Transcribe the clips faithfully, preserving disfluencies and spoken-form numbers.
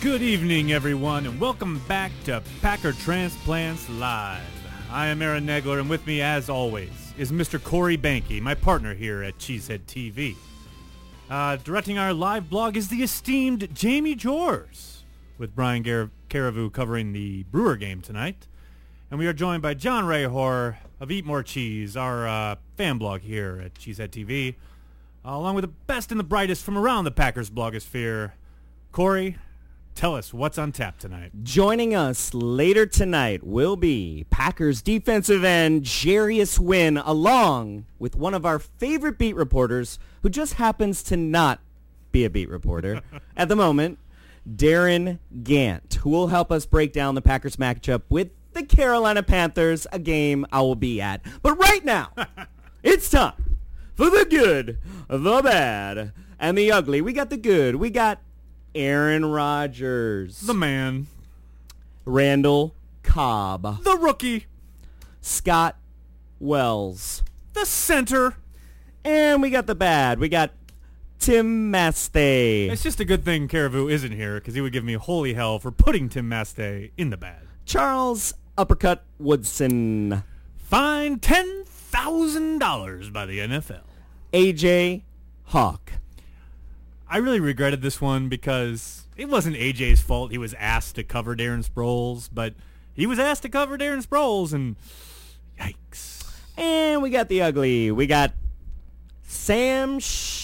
Good evening, everyone, and welcome back to Packer Transplants Live. I am Aaron Negler, and with me, as always, is Mister Corey Banky, my partner here at Cheesehead T V. Uh, directing our live blog is the esteemed Jamie Jors, with Brian Gar- Caravu covering the Brewer game tonight. And we are joined by John Rahor of Eat More Cheese, our uh, fan blog here at Cheesehead T V, uh, along with the best and the brightest from around the Packers blogosphere. Corey, tell us what's on tap tonight. Joining us later tonight will be Packers defensive end Jarius Wynn, along with one of our favorite beat reporters who just happens to not be a beat reporter at the moment, Darren Gant, who will help us break down the Packers matchup with the Carolina Panthers, a game I will be at. But right now, it's time for the good, the bad, and the ugly. We got the good. We got Aaron Rodgers. The man. Randall Cobb. The rookie. Scott Wells. The center. And we got the bad. We got Tim Mastey. It's just a good thing Caravu isn't here, because he would give me holy hell for putting Tim Mastey in the bad. Charles Uppercut Woodson. Fined ten thousand dollars by the N F L. A J Hawk. I really regretted this one because it wasn't A J's fault. He was asked to cover Darren Sproles, but he was asked to cover Darren Sproles, and yikes. And we got the ugly. We got Sam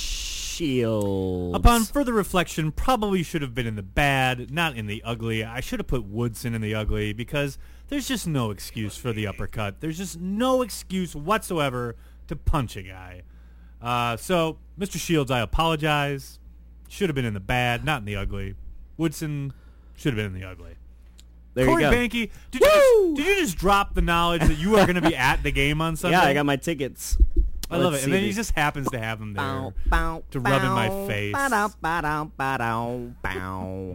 Shields. Upon further reflection, probably should have been in the bad, not in the ugly. I should have put Woodson in the ugly because there's just no excuse for the uppercut. There's just no excuse whatsoever to punch a guy. Uh, so, Mister Shields, I apologize. Should have been in the bad, not in the ugly. Woodson should have been in the ugly. There Corey you go. Banky, did you, just, did you just drop the knowledge that you are going to be at the game on Sunday? Yeah, I got my tickets. I love Let's it. And then see he these. just happens to have them there Bow, bow, to rub in my bow, face. ba-dow, ba-dow, ba-dow, bow.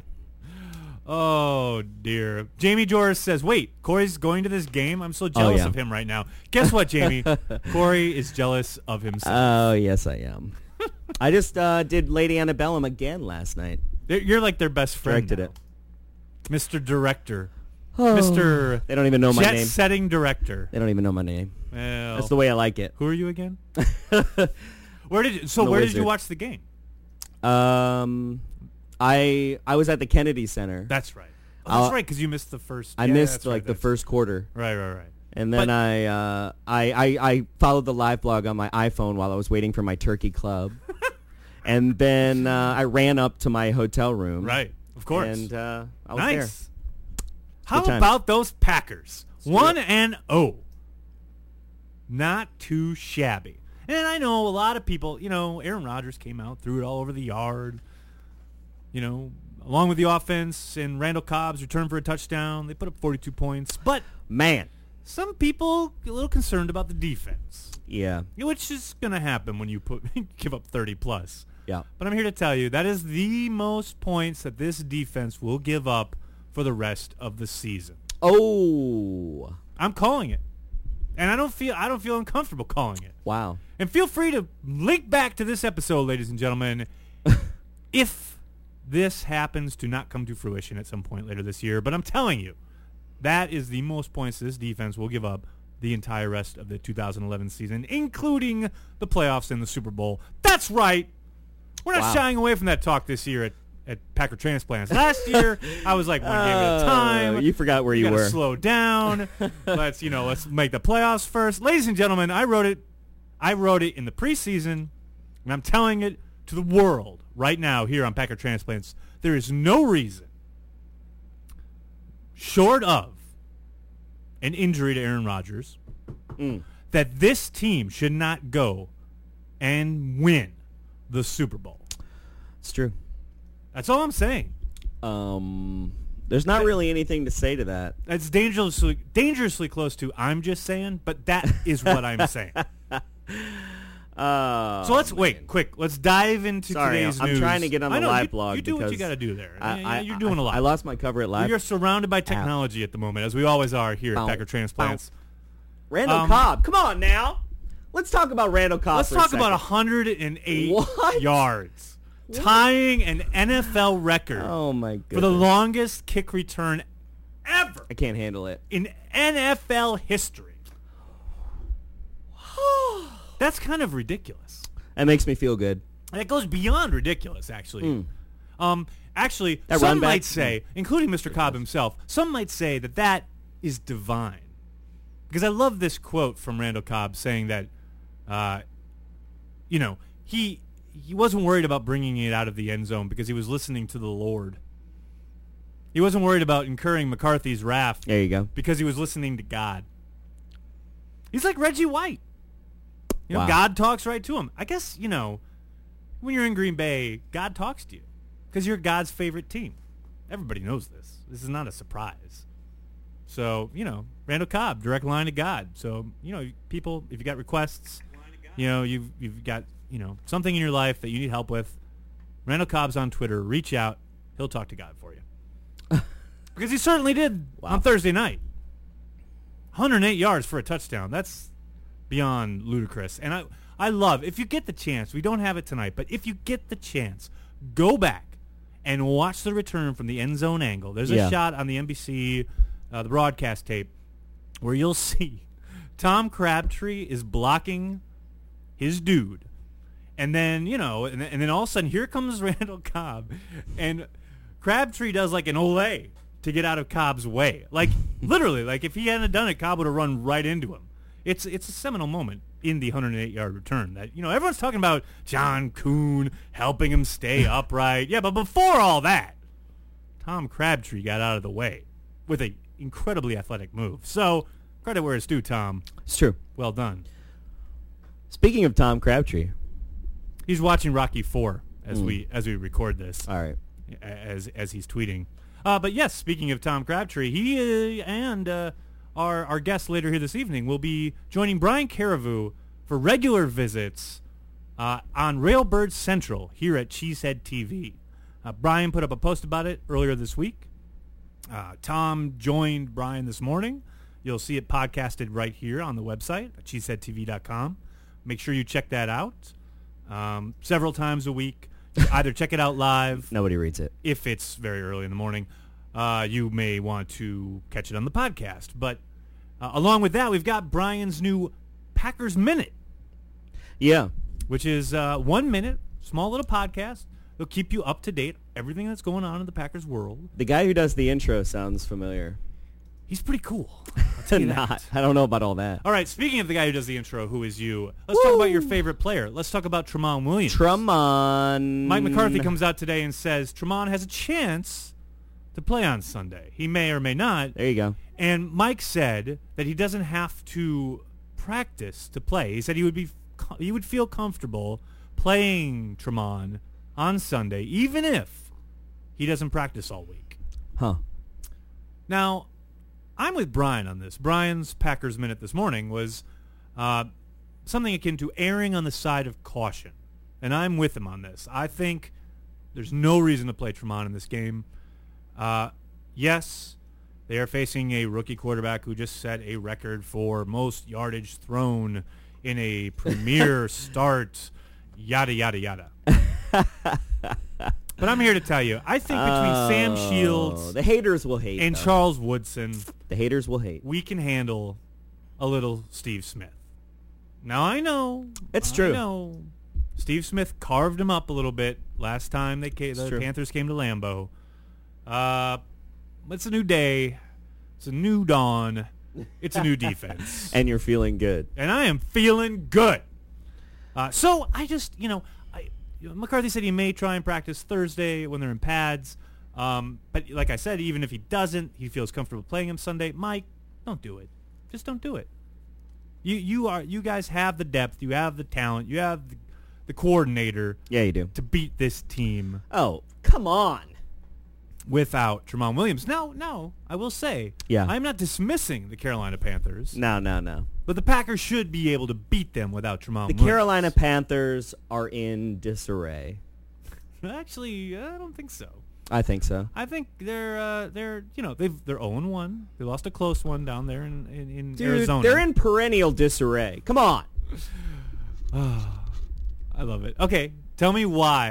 Oh, dear. Jamie Joris says, wait, Corey's going to this game? I'm so jealous yeah. of him right now. Guess what, Jamie? Corey is jealous of himself. Oh, yes, I am. I just uh, did Lady Antebellum again last night. They're- You're like their best friend Directed now. it. Mister Director. Oh. Mister They don't even know my name. Jet-setting director. They don't even know my name. Well, That's the way I like it. who are you again? Where did you, So The where did you Wizard. watch the game? Um, I I was at the Kennedy Center. That's right. Oh, that's Uh, right, because you missed the first. I yeah, missed that's like right, the that's- first quarter, Right, right, right. and then But- I, uh, I I I followed the live blog on my iPhone while I was waiting for my turkey club, and then uh, I ran up to my hotel room. Right, of course. And uh, I was nice. there. How Good times. about those Packers? One good. and oh. Not too shabby. And I know a lot of people, you know, Aaron Rodgers came out, threw it all over the yard. You know, along with the offense and Randall Cobb's return for a touchdown, they put up forty-two points. But Man, some people get a little concerned about the defense, yeah, which is going to happen when you put give up thirty plus. yeah. But I'm here to tell you that is the most points that this defense will give up for the rest of the season. Oh, I'm calling it. And I don't feel I don't feel uncomfortable calling it. wow. And feel free to link back to this episode, ladies and gentlemen, if this happens to not come to fruition at some point later this year. But I'm telling you, that is the most points this defense will give up the entire rest of the two thousand eleven season, including the playoffs and the Super Bowl. That's right. We're not Wow. shying away from that talk this year at, at Packer Transplants. Last year, I was like one game at a Oh, time. you forgot where you gotta were. Slow down. let's you know. Let's make the playoffs first, ladies and gentlemen. I wrote it. I wrote it in the preseason, and I'm telling it to the world right now here on Packer Transplants. There is no reason, short of an injury to Aaron Rodgers, Mm. that this team should not go and win the Super Bowl. It's true. That's all I'm saying. Um, there's not really anything to say to that. That's dangerously dangerously close to I'm just saying, but that is what I'm saying. Uh, So let's wait, quick. Let's dive into Sorry, today's I'm news. trying to get on I the know, live you, blog You do what you because got to do there. I, Yeah, I, You're doing I, a lot. I lost my cover at live. You're surrounded by technology at the moment, as we always are here Bow, at Packer Transplants. Randall Um, Cobb. Come on now. Let's talk about Randall Cobb Let's for talk a about second. one hundred eight What? yards. tying an N F L record Oh, my for the goodness. longest kick return ever I can't handle it. in N F L history. That's kind of ridiculous. That makes me feel good. That goes beyond ridiculous, actually. Mm. Um, actually, That some run back- might say, including Mister Cobb himself, some might say that that is divine. Because I love this quote from Randall Cobb saying that, uh, you know, he he wasn't worried about bringing it out of the end zone because he was listening to the Lord. He wasn't worried about incurring McCarthy's wrath There you go. because he was listening to God. He's like Reggie White. You know, Wow. God talks right to him. I guess, you know, when you're in Green Bay, God talks to you because you're God's favorite team. Everybody knows this. This is not a surprise. So, you know, Randall Cobb, direct line to God. So, you know, people, if you got requests, you know, you've, you've got, you know, something in your life that you need help with, Randall Cobb's on Twitter. Reach out. He'll talk to God for you. Because he certainly did Wow. on Thursday night. one hundred eight yards for a touchdown. That's beyond ludicrous. And I, I love, if you get the chance, we don't have it tonight, but if you get the chance, go back and watch the return from the end zone angle. There's a Yeah. shot on the N B C, uh, the broadcast tape, where you'll see Tom Crabtree is blocking his dude. And then, you know, and, and then all of a sudden, here comes Randall Cobb. And Crabtree does like an Olay to get out of Cobb's way. Like, literally, like if he hadn't done it, Cobb would have run right into him. It's it's a seminal moment in the one hundred eight yard return that, you know, everyone's talking about John Kuhn helping him stay upright. Yeah, but before all that, Tom Crabtree got out of the way with a incredibly athletic move. So, credit where it's due, Tom. It's true. Well done. Speaking of Tom Crabtree. He's watching Rocky four as Mm. we as we record this, All right. as as he's tweeting. Uh, but yes, speaking of Tom Crabtree, he uh, and uh, our our guest later here this evening will be joining Brian Carriveau for regular visits uh, on Railbird Central here at Cheesehead T V. Uh, Brian put up a post about it earlier this week. Uh, Tom joined Brian this morning. You'll see it podcasted right here on the website at cheesehead t v dot com. Make sure you check that out um, several times a week. Either check it out live Nobody reads it. if it's very early in the morning. Uh, you may want to catch it on the podcast. But uh, along with that, we've got Brian's new Packers Minute, Yeah. which is uh, one minute, small little podcast. It'll keep you up to date, everything that's going on in the Packers world. The guy who does the intro sounds familiar. He's pretty cool. I'll tell you that. Not. I don't know about all that. All right, speaking of the guy who does the intro, who is you, let's talk about your favorite player. Let's talk about Tramon Williams. Tremon. Mike McCarthy comes out today and says Tramon has a chance to play on Sunday. He may or may not. There you go. And Mike said that he doesn't have to practice to play. He said he would be he would feel comfortable playing Tramon on Sunday, even if he doesn't practice all week. Huh. Now, I'm with Brian on this. Brian's Packers Minute this morning was uh, something akin to erring on the side of caution. And I'm with him on this. I think there's no reason to play Tramon in this game. Uh, yes, they are facing a rookie quarterback who just set a record for most yardage thrown in a premier start, yada, yada, yada. But I'm here to tell you, I think between Sam Oh, Shields the haters will hate. and though. Charles Woodson, The haters will hate. we can handle a little Steve Smith. Now, I know. It's I true. know. Steve Smith carved him up a little bit last time they came, the true. Panthers came to Lambeau. Uh, it's a new day. It's a new dawn. It's a new defense. And you're feeling good. And I am feeling good. Uh, so I just, you know, I, you know, McCarthy said he may try and practice Thursday when they're in pads. Um, but like I said, even if he doesn't, he feels comfortable playing him Sunday. Mike, don't do it. Just don't do it. You you are you guys have the depth, you have the talent, you have the, the coordinator Yeah, you do. to beat this team Oh, come on. without Tramon Williams. Now, no, I will say, Yeah. I'm not dismissing the Carolina Panthers, No, no, no. but the Packers should be able to beat them without Tramon The Williams. Carolina Panthers are in disarray. Actually, I don't think so. I think so. I think they're uh, they're you know they've they're oh and one. They lost a close one down there in in, in Dude, Arizona. they're in perennial disarray. Come on. I love it. Okay, tell me why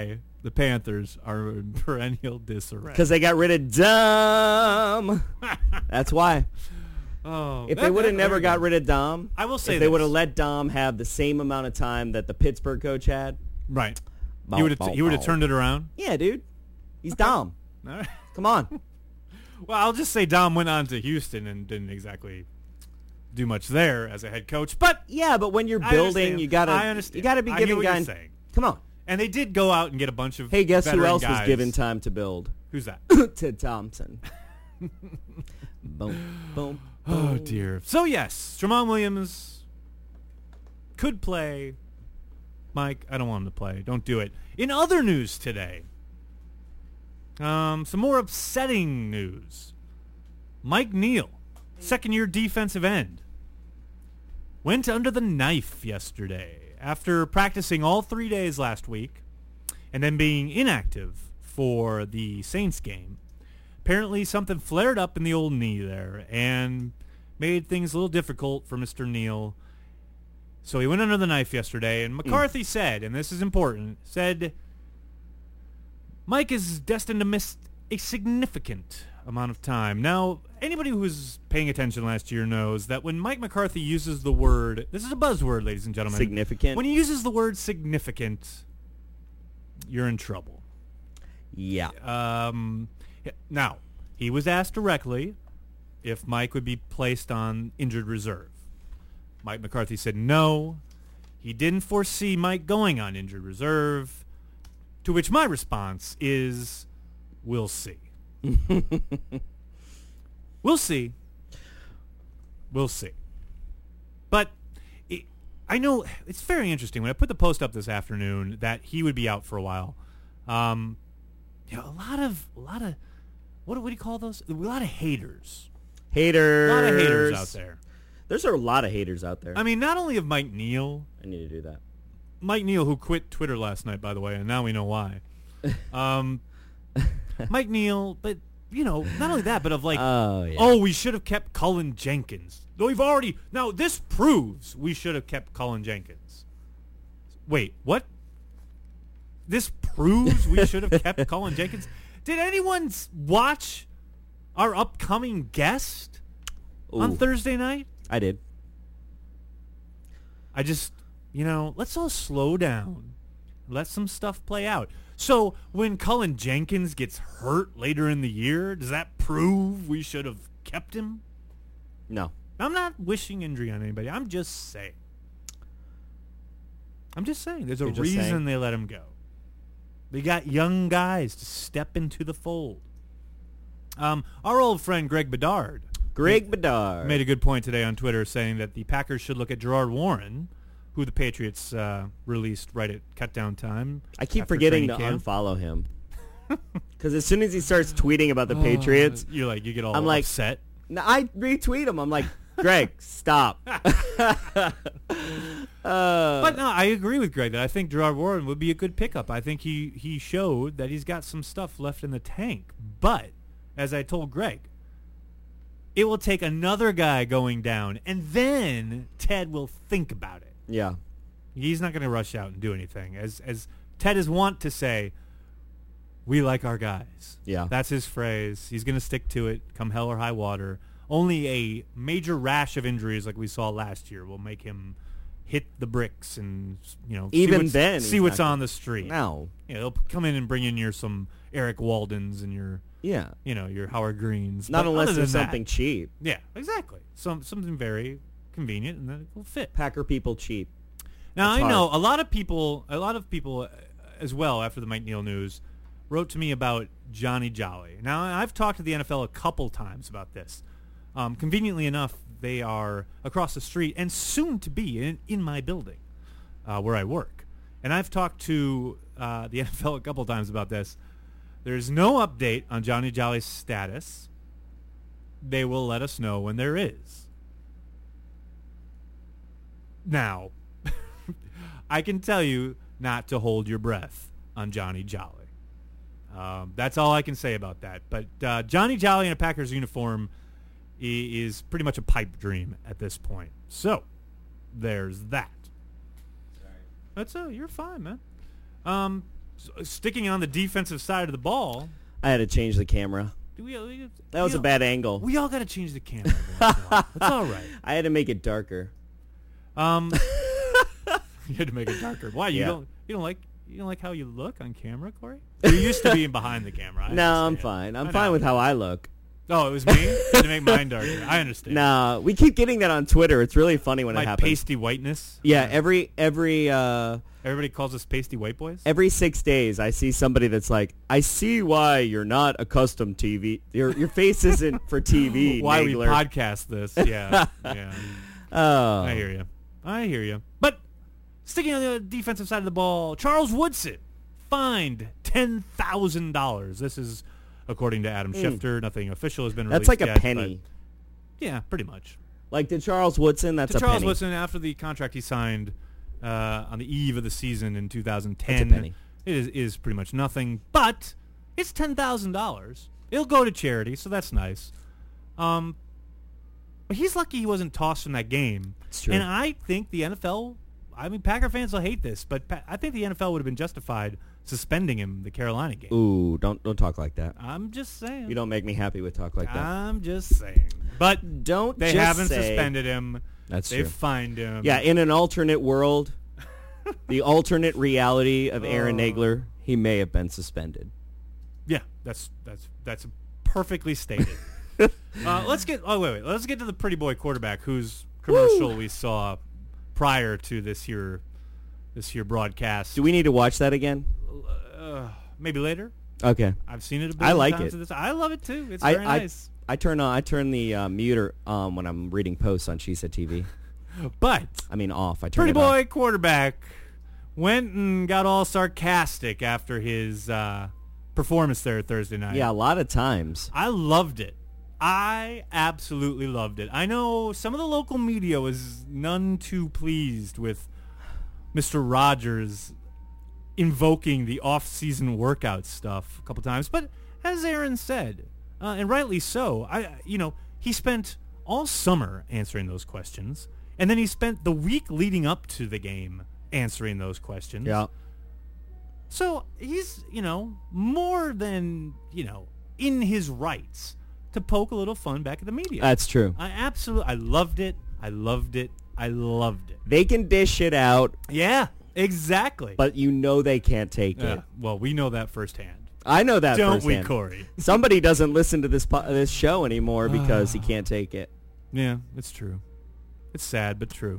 the Panthers are in perennial disarray. Because they got rid of Dom. That's why. Oh, If that- they would have that- never there got you go. rid of Dom, I will say if they this. would have let Dom have the same amount of time that the Pittsburgh coach had, Right. bow, He would bow, have he would have bow. turned it around. Yeah, dude. He's Dom. All right. Come on. Well, I'll just say Dom went on to Houston and didn't exactly do much there as a head coach, but Yeah, but when you're I building, understand. you gotta I understand. you gotta be I hear giving what you're guys. saying. Come on. And they did go out and get a bunch of Hey, guess who veteran else guys. was given time to build? Who's that? Ted Thompson. Boom, boom. Oh boom. dear. So yes, Jamal Williams could play. Mike, I don't want him to play. Don't do it. In other news today, um, some more upsetting news. Mike Neal, second-year defensive end, went under the knife yesterday after practicing all three days last week and then being inactive for the Saints game. Apparently something flared up in the old knee there and made things a little difficult for Mister Neal. So he went under the knife yesterday, and McCarthy mm. said, and this is important, said Mike is destined to miss a significant amount of time. Now, anybody who was paying attention last year knows that when Mike McCarthy uses the word, this is a buzzword, ladies and gentlemen. Significant. When he uses the word significant, you're in trouble. Yeah. Um, now, he was asked directly if Mike would be placed on injured reserve. Mike McCarthy said no. He didn't foresee Mike going on injured reserve, to which my response is, we'll see. We'll see. We'll see. But it, I know it's very interesting. When I put the post up this afternoon that he would be out for a while, um, you know, a lot of, a lot of, what, what do you call those? A lot of haters. Haters. A lot of haters out there. There's a lot of haters out there. I mean, not only of Mike Neal. I need to do that. Mike Neal, who quit Twitter last night, by the way, and now we know why. Um, Mike Neal, but, you know, not only that, but of like, oh, yeah. oh, we should have kept Cullen Jenkins. We've already, now this proves we should have kept Cullen Jenkins. Wait, what? This proves we should have kept Cullen Jenkins? Did anyone s- watch our upcoming guest Ooh, on Thursday night? I did. I just, you know, let's all slow down. Let some stuff play out. So when Cullen Jenkins gets hurt later in the year, does that prove we should have kept him? No. I'm not wishing injury on anybody. I'm just saying. I'm just saying. There's a You're just reason saying. they let him go. They got young guys to step into the fold. Um, our old friend Greg Bedard. Greg Bedard. Made a good point today on Twitter saying that the Packers should look at Gerard Warren, who the Patriots uh, released right at cutdown time. I keep after forgetting to training camp. unfollow him. Because as soon as he starts tweeting about the Patriots, You're like, you get all I'm like- upset. no, I retweet him. I'm like, Greg, stop. uh, But no, I agree with Greg that I think Gerard Warren would be a good pickup. I think he, he showed that he's got some stuff left in the tank. But, as I told Greg, it will take another guy going down, and then Ted will think about it. yeah. He's not going to rush out and do anything. As as Ted is wont to say, we like our guys. Yeah. That's his phrase. He's going to stick to it, come hell or high water. Only a major rash of injuries like we saw last year will make him hit the bricks and, you know, Even see what's, then, see he's what's not on the street. No. You know, he'll come in and bring in your some Eric Waldens and your, Yeah. you know, your Howard Greens. Not But unless other there's than that- something cheap. Yeah, exactly. Some something very convenient and then it will fit. Packer people cheap. Now That's I know hard. a lot of people, a lot of people uh, as well after the Mike Neal news wrote to me about Johnny Jolly. Now I've talked to the N F L a couple times about this. Um, conveniently enough, they are across the street and soon to be in, in my building uh, where I work. And I've talked to uh, the N F L a couple times about this. There's no update on Johnny Jolly's status. They will let us know when there is. Now, I can tell you not to hold your breath on Johnny Jolly. Um, that's all I can say about that. But uh, Johnny Jolly in a Packers uniform i- is pretty much a pipe dream at this point. So, there's that. Sorry. That's uh, you're fine, man. Um, S- sticking on the defensive side of the ball. I had to change the camera. We, we, That was we a all- bad angle. We all got to change the camera. every once in a while. It's all right. I had to make it darker. Um, you had to make it darker. Why you Yeah. don't you don't like you don't like how you look on camera, Corey? You're used to being behind the camera. I No, I'm understand. fine. I'm I fine know. with how I look. Oh, it was me. I had to make mine darker. I understand. Nah, we keep getting that on Twitter. It's really funny when My it happens. pasty whiteness. Yeah, every every uh, Everybody calls us pasty white boys. every six days, I see somebody that's like, "I see why you're not a custom T V. Your your face isn't for T V." Why we Nagler." podcast this? Yeah, yeah. Oh, I hear you. I hear you. But sticking on the defensive side of the ball, Charles Woodson fined ten thousand dollars. This is according to Adam Schefter. Nothing official has been released that's like a yet, penny. but yeah, pretty much. Like to Charles Woodson, that's to a Charles penny. Woodson, after the contract he signed uh, on the eve of the season in two thousand ten, That's a penny. it is, is pretty much nothing. But it's ten thousand dollars. It'll go to charity, so that's nice. Um, but he's lucky he wasn't tossed from that game. It's true. And I think the N F L, I mean, Packer fans will hate this, but pa- I think the N F L would have been justified suspending him the Carolina game. Ooh, don't don't talk like that. I'm just saying. You don't make me happy with talk like that. I'm just saying. But Don't they just haven't say- suspended him. That's They've true. fined him. Yeah, in an alternate world, the alternate reality of Aaron Oh. Nagler, he may have been suspended. Yeah, that's that's that's perfectly stated. uh, let's get. Oh wait, wait. Let's get to the pretty boy quarterback whose commercial Woo. we saw prior to this here, this here broadcast. Do we need to watch that again? Uh, maybe later. Okay. I've seen it a bit. I like times it. This. I love it too. It's I, very I, nice. I turn on I turn the uh, muter um, when I'm reading posts on She Said T V. But I mean off. I turn pretty it on. boy quarterback went and got all sarcastic after his uh, performance there Thursday night. Yeah, a lot of times. I loved it. I absolutely loved it. I know some of the local media was none too pleased with Mister Rogers invoking the off-season workout stuff a couple times, but as Aaron said, uh, and rightly so, I you know he spent all summer answering those questions, and then he spent the week leading up to the game answering those questions. Yeah. So he's, you know, more than, you know, in his rights to poke a little fun back at the media. That's true. I absolutely, I loved it. I loved it. I loved it. They can dish it out, Yeah, exactly. but you know they can't take Yeah, it. well, we know that firsthand. I know that Don't firsthand. we, Corey? Somebody doesn't listen to this po- this show anymore because he can't take it. Yeah, it's true. It's sad, but true.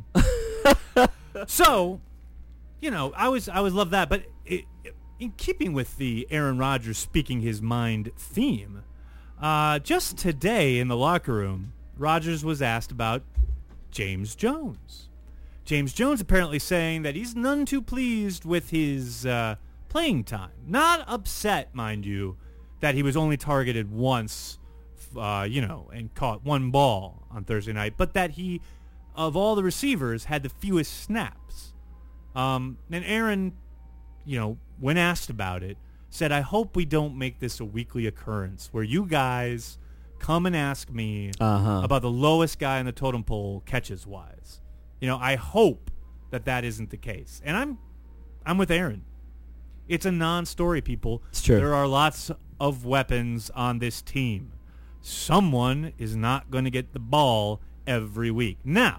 So, you know, I was I always love that, but it, it, in keeping with the Aaron Rodgers speaking his mind theme, uh, just today in the locker room, Rodgers was asked about James Jones. James Jones apparently saying that he's none too pleased with his uh, playing time. Not upset, mind you, that he was only targeted once, uh, you know, and caught one ball on Thursday night, but that he, of all the receivers, had the fewest snaps. Um, and Aaron, you know, when asked about it, said, I hope we don't make this a weekly occurrence where you guys come and ask me Uh-huh. about the lowest guy on the totem pole catches-wise. You know, I hope that that isn't the case. And I'm I'm with Aaron. It's a non-story, people. It's true. There are lots of weapons on this team. Someone is not going to get the ball every week. Now,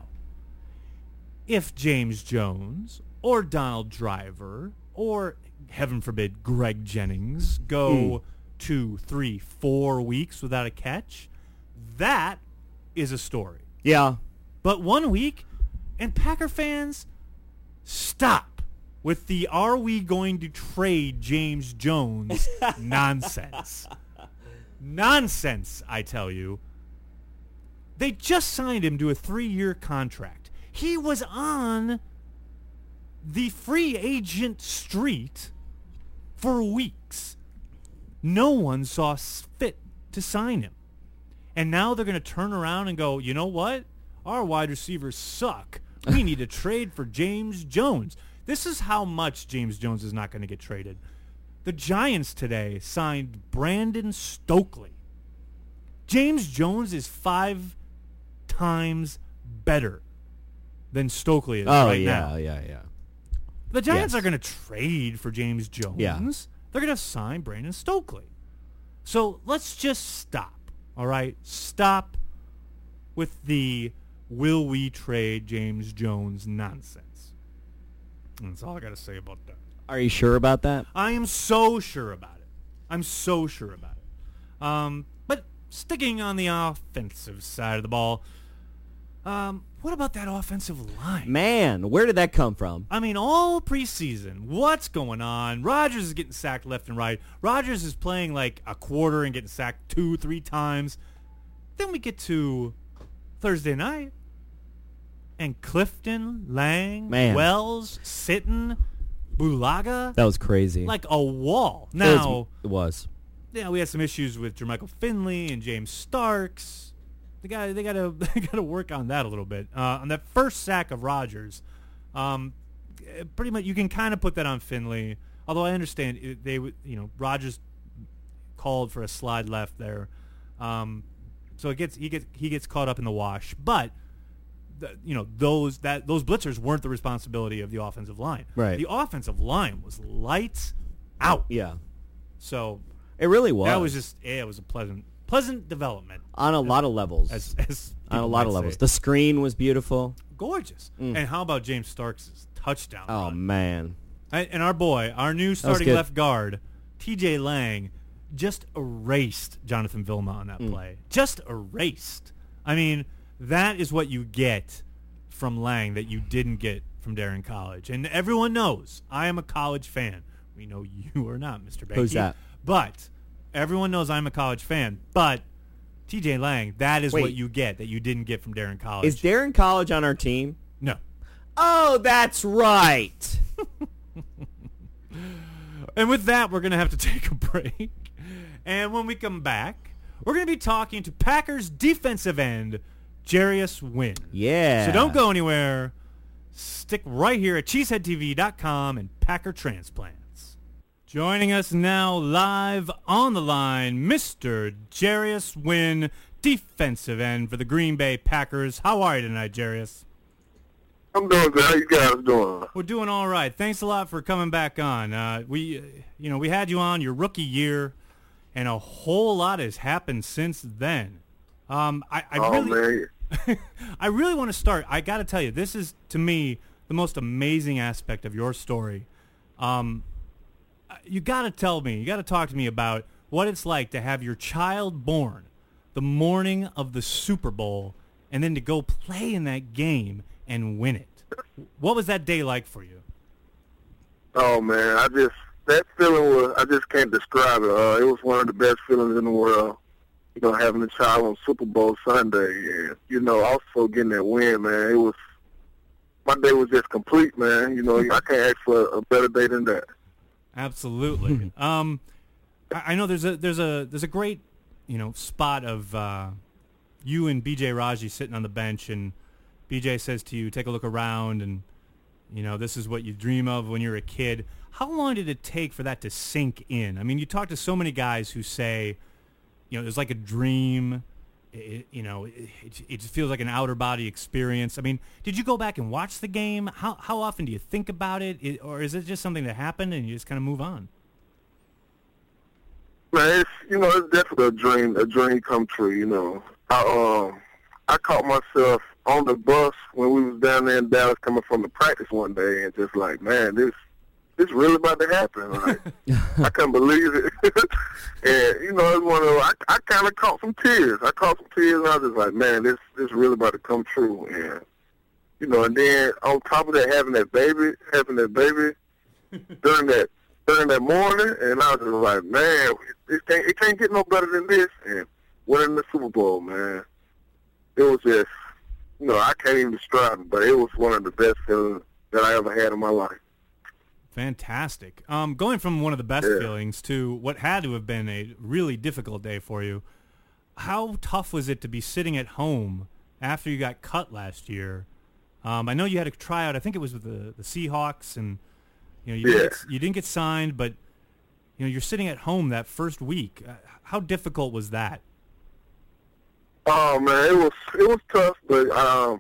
if James Jones or Donald Driver or, heaven forbid, Greg Jennings go Mm. two, three, four weeks without a catch, that is a story. Yeah. But one week, and Packer fans, stop with the are we going to trade James Jones nonsense. Nonsense, I tell you. They just signed him to a three-year contract. He was on the free agent street for weeks. No one saw s- fit to sign him. And now they're going to turn around and go, you know what? Our wide receivers suck. We need to trade for James Jones. This is how much James Jones is not going to get traded. The Giants today signed Brandon Stokely. James Jones is five times better than Stokely is Oh right yeah, now. yeah, yeah. The Giants Yes. are going to trade for James Jones. Yeah. They're going to sign Brandon Stokely. So let's just stop, all right? Stop with the will we trade James Jones nonsense. That's all I got to say about that. Are you sure about that? I am so sure about it. I'm so sure about it. Um, but sticking on the offensive side of the ball, um, what about that offensive line? Man, where did that come from? I mean, all preseason, what's going on? Rodgers is getting sacked left and right. Rodgers is playing like a quarter and getting sacked two, three times. Then we get to Thursday night, and Clifton, Lang, Man. Wells, Sitton, Bulaga, That was crazy. like a wall. It was- Now, it was. yeah, we had some issues with Jermichael Finley and James Starks. They got they got to they got to work on that a little bit. Uh, on that first sack of Rodgers, um, eh, pretty much you can kind of put that on Finley. Although I understand it, they would, you know, Rodgers called for a slide left there, um, so it gets he gets he gets caught up in the wash. But the, you know those that those blitzers weren't the responsibility of the offensive line. Right. The offensive line was lights out. Yeah. So It really was. that was just yeah, it was a pleasant pleasant development on a lot of levels. as as on a people lot might of levels. say. The screen was beautiful. Gorgeous. Mm. And how about James Starks' touchdown Oh, run? man. And and our boy, our new starting good. left guard, T J Lang, just erased Jonathan Vilma on that Mm. play. Just erased. I mean, that is what you get from Lang that you didn't get from Darren College. And everyone knows I am a college fan. We know you are not, Mister Becky. Who's that? But everyone knows I'm a college fan. But T J Lang, that is what Wait. you get that you didn't get from Darren College. Is Darren College on our team? no. Oh, that's right. And with that, we're going to have to take a break. And when we come back, we're going to be talking to Packers defensive end, Jarius Wynn. Yeah. So don't go anywhere. Stick right here at cheesehead T V dot com and Packer Transplants. Joining us now live on the line, Mister Jarius Wynn, defensive end for the Green Bay Packers. How are you tonight, Jarius? I'm doing good. How you guys doing? We're doing all right. Thanks a lot for coming back on. Uh, we, uh, you know, we had you on your rookie year, and a whole lot has happened since then. Um, I, I Oh, really, man. I really want to start. I got to tell you, this is to me the most amazing aspect of your story. Um, you got to tell me, you got to talk to me about what it's like to have your child born the morning of the Super Bowl, and then to go play in that game and win it. What was that day like for you? Oh, man. I just, that feeling was, I just can't describe it. Uh, it was one of the best feelings in the world, you know, having a child on Super Bowl Sunday. And, you know, also getting that win, man. It was, my day was just complete, man. You know, I can't ask for a better day than that. Absolutely. um, I, I know there's a there's a there's a great, you know, spot of uh, you and B J Raji sitting on the bench, and B J says to you, "Take a look around, and you know this is what you dream of when you're a kid." How long did it take for that to sink in? I mean, you talk to so many guys who say, you know, it's like a dream. It, you know, it, it just feels like an outer body experience. I mean, did you go back and watch the game? How how often do you think about it, it or is it just something that happened and you just kind of move on? Man, it's, you know, it's definitely a dream, a dream come true, you know. I, um, I caught myself on the bus when we was down there in Dallas coming from the practice one day and just like, man, this this really about to happen. Like, I couldn't believe it. And, you know, it's one of those, I, I kind of caught some tears. I caught some tears and I was just like, man, this this really about to come true. And, you know, and then on top of that, having that baby, having that baby during that during that morning, and I was just like, man, it can't, it can't get no better than this. And winning the Super Bowl, man, it was just, you know, I can't even describe it, but it was one of the best feelings that I ever had in my life. Fantastic. Um, going from one of the best Yeah. feelings to what had to have been a really difficult day for you, how tough was it to be sitting at home after you got cut last year? Um, I know you had a tryout. I think it was with the, the Seahawks, and you know you, Yeah. didn't get, you didn't get signed, but you know you're sitting at home that first week. Uh, how difficult was that? Oh man, it was it was tough, but um,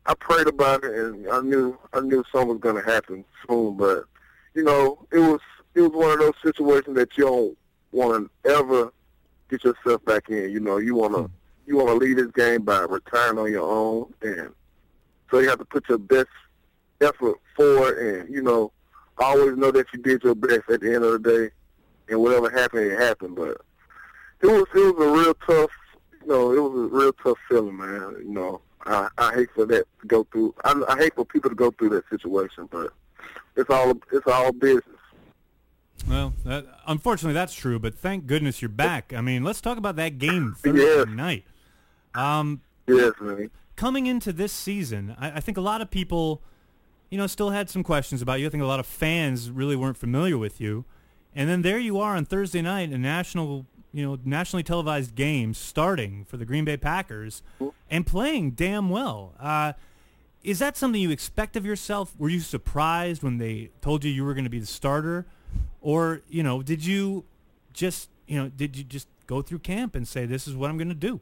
I prayed about it, and I knew I knew something was going to happen soon. But you know, it was it was one of those situations that you don't want to ever get yourself back in. You know, you want to you want to leave this game by retiring on your own, and so you have to put your best effort forward. And you know, always know that you did your best at the end of the day, and whatever happened, it happened. But it was it was a real tough, you know, it was a real tough feeling, man. You know, I, I hate for that to go through. I, I hate for people to go through that situation, but it's all it's all business. Well, that, unfortunately, that's true. But thank goodness you're back. I mean, let's talk about that game Thursday yes. night. Um, yes, man. Coming into this season, I, I think a lot of people, you know, still had some questions about you. I think a lot of fans really weren't familiar with you. And then there you are on Thursday night, a national, you know, nationally televised game starting for the Green Bay Packers and playing damn well. Uh, is that something you expect of yourself? Were you surprised when they told you you were going to be the starter? Or, you know, did you just, you know, did you just go through camp and say, this is what I'm going to do?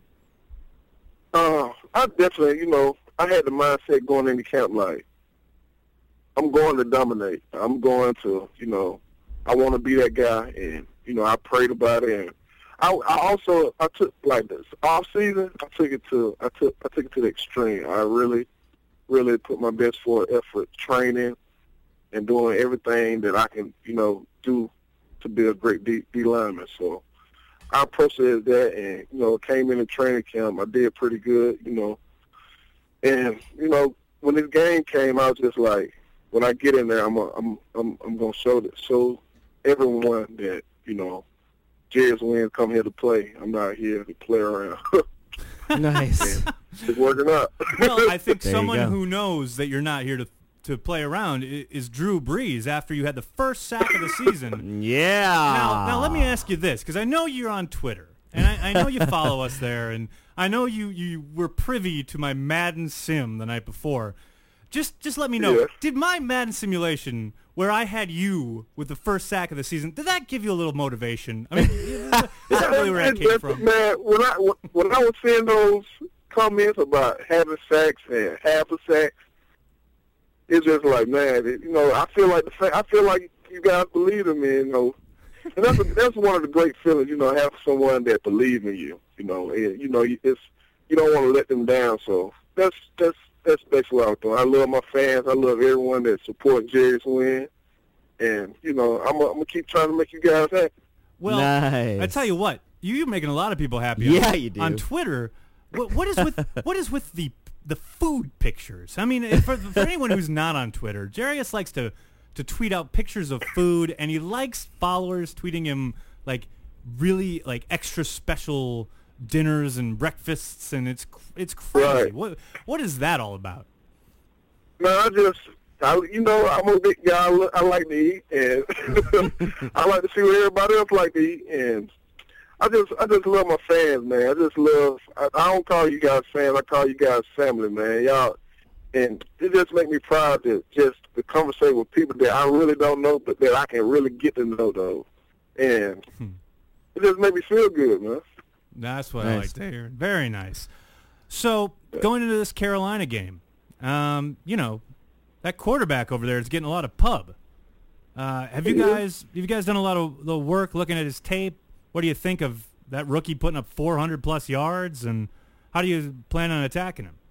Uh, I definitely, you know, I had the mindset going into camp like, I'm going to dominate. I'm going to, you know, I want to be that guy. And, you know, I prayed about it. And I, I also, I took, like, this off season, I took it to, I took, I took it to the extreme. I really, really put my best forward effort training and doing everything that I can, you know, do to be a great D, D lineman. So I approached it as that, and, you know, came into training camp. I did pretty good, you know. And, you know, when this game came, I was just like, when I get in there, I'm a, I'm I'm I'm gonna show that show everyone that, you know, Jarius Wynn come here to play. I'm not here to play around. Nice. It's working out. Well, I think There you someone go. who knows that you're not here to to play around i- is Drew Brees after you had the first sack of the season. Yeah. Now, now let me ask you this, because I know you're on Twitter, and I, I know you follow us there, and I know you, you were privy to my Madden sim the night before. Just just let me know, Yeah. did my Madden simulation, where I had you with the first sack of the season, did that give you a little motivation? I mean, is that really where that came from? Man, when I when I was seeing those comments about having sacks and half a sack, it's just like, man, it, you know, I feel like the fa- I feel like you guys believe in me, you know, and that's a, that's one of the great feelings, you know, have someone that believes in you, you know, and, you know, it's you don't want to let them down. So that's that's that's basically what I'm doing. I love my fans. I love everyone that supports Jarius Wynn, and you know, I'm a, I'm gonna keep trying to make you guys happy. Well, Nice. I tell you what, you, you're making a lot of people happy. Yeah, on, you do. On Twitter, what, what is with what is with the the food pictures? I mean, if for, for anyone who's not on Twitter, Jarius likes to to tweet out pictures of food, and he likes followers tweeting him like really like extra special dinners and breakfasts, and it's it's crazy. Right. What what is that all about? Man, I just, I, you know, I'm a big guy. I, lo- I like to eat, and I like to see what everybody else like to eat, and I just, I just love my fans, man. I just love. I, I don't call you guys fans. I call you guys family, man. Y'all, and it just make me proud to just to conversate with people that I really don't know, but that I can really get to know, though, and Hmm. it just make me feel good, man. That's what I Nice. like to hear. Very nice. So going into this Carolina game, um, you know, that quarterback over there is getting a lot of pub. Uh, have you Yeah. guys have you guys done a lot of the work looking at his tape? What do you think of that rookie putting up four hundred plus yards, and how do you plan on attacking him?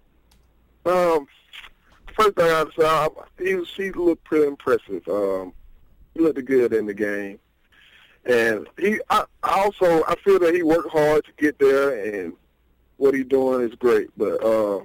Um, first thing I saw, he was, he looked pretty impressive. Um, he looked good in the game, and he. I, I also I feel that he worked hard to get there, and what he's doing is great. But uh,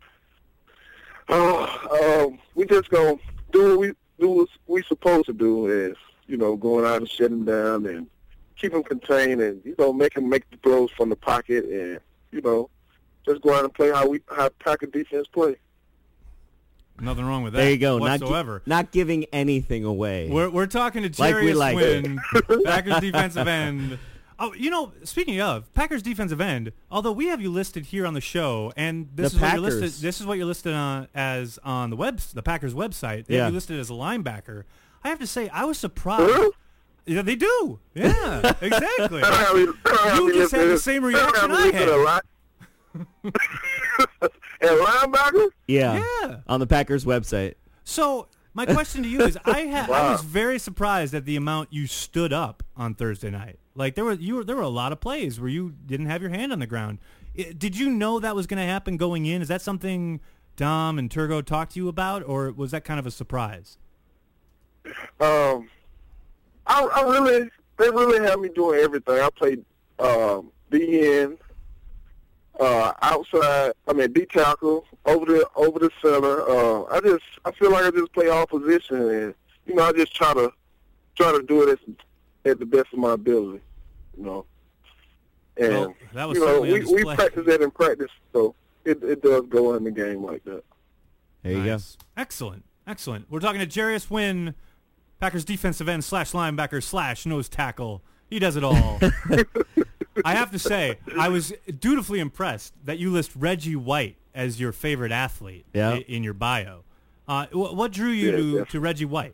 uh, um, we just gonna do what we do what we supposed to do, is you know going out and shutting down and keep him contained, and you know make him make the throws from the pocket, and you know. Just go out and play how we how Packer defense play. Nothing wrong with that. There you go. Not, gi- whatsoever. not giving anything away. We're we're talking to Like we Jarius like. Wynn, Packers defensive end. Oh, you know, speaking of Packers defensive end, although we have you listed here on the show, and this The is what you're Packers. listed. This is what you're listed on as on the web, the Packers website. They Yeah. have you listed as a linebacker. I have to say, I was surprised. Huh? Yeah, they do. Yeah, exactly. I don't have any- I don't have You any just had the listen- same I don't reaction have I any listen had. a lot. And linebacker, Yeah. Yeah. On the Packers website. So my question to you is, I ha- I Wow. was very surprised at the amount you stood up on Thursday night. Like there were you were there were a lot of plays where you didn't have your hand on the ground. I- did you know that was going to happen going in? Is that something Dom and Turgo talked to you about, or was that kind of a surprise? Um, I, I really, they really had me doing everything. I played um, D N, uh, outside. I mean D tackle, over the over the center. Uh, I just, I feel like I just play all positions, and you know, I just try to try to do it at, at the best of my ability. You know, and Well, that was you know, certainly we on we display. practice that in practice, so it it does go in the game like that. There you Nice. Excellent. Excellent. We're talking to Jarius Wynn, Packers defensive end slash linebacker slash nose tackle. He does it all. I have to say, I was dutifully impressed that you list Reggie White as your favorite athlete Yeah. i- in your bio. Uh, wh- what drew you Yeah, to, yeah. to Reggie White?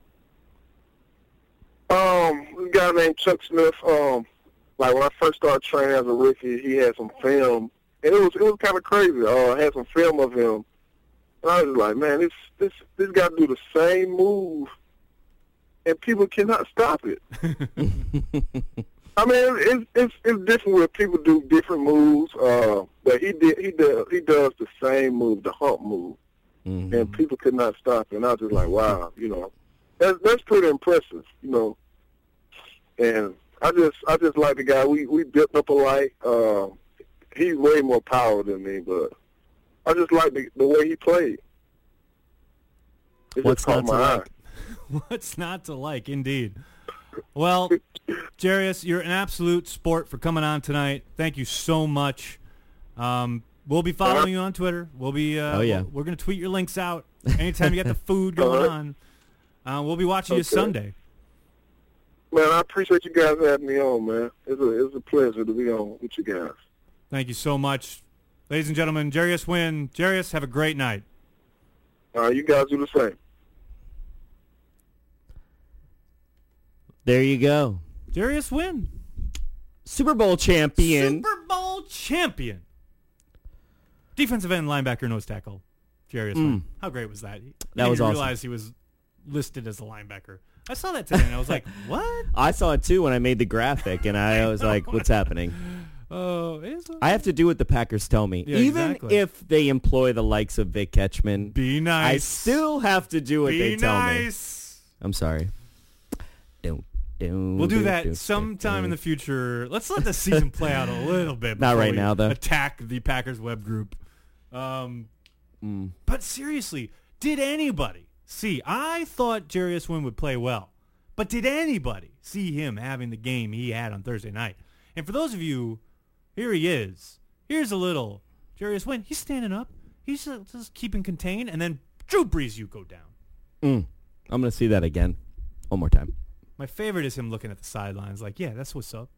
Um, this guy named Chuck Smith. Um, like when I first started training as a rookie, he had some film, and it was it was kind of crazy. Uh, I had some film of him, and I was like, man, this this this guy do the same move, and people cannot stop it. I mean, it's it's it's different when people do different moves, uh, but he did he does he does the same move, the hump move, Mhm. and people could not stop it. And I was just like, wow, you know, that's that's pretty impressive, you know. And I just I just like the guy. We we built up alike. Uh, he's way more power than me, but I just like the the way he played. It What's just caught not to my eye. like? What's not to like, indeed. Well, Jarius, you're an absolute sport for coming on tonight. Thank you so much. Um, we'll be following you on Twitter. We'll be. Uh, Oh, yeah. We're, we're going to tweet your links out anytime you got the food going All right. on. Uh, we'll be watching you Okay. Sunday. Man, I appreciate you guys having me on, man. It's a it's a pleasure to be on with you guys. Thank you so much, ladies and gentlemen. Jarius Wynn. Jarius, have a great night. All right, you guys do the same. There you go. Jarius Wynn, Super Bowl champion. Super Bowl champion, defensive end, linebacker, nose tackle. Jarius Wynn. How great was that? I That didn't was even awesome. realize he was listed as a linebacker. I saw that today and I was like, what? I saw it too when I made the graphic, and I was like, what's happening? Oh, it's a- I have to do what the Packers tell me. Yeah, Even exactly. if they employ the likes of Vic Ketchman, be nice. I still have to do what be they tell me. nice. I'm sorry. Don't, don't, We'll do don't, that don't, sometime in the don't. future. Let's let the season play out a little bit. Not before right we now, though. Attack the Packers web group. Um, Mm. But seriously, did anybody see? I thought Jarius Wynn would play well, but did anybody see him having the game he had on Thursday night? And for those of you, here he is. Here's a little Jarius Wynn. He's standing up. He's just, just keeping contained, and then Drew Brees, you go down. Mm. I'm going to see that again. One more time. My favorite is him looking at the sidelines like, yeah, that's what's up.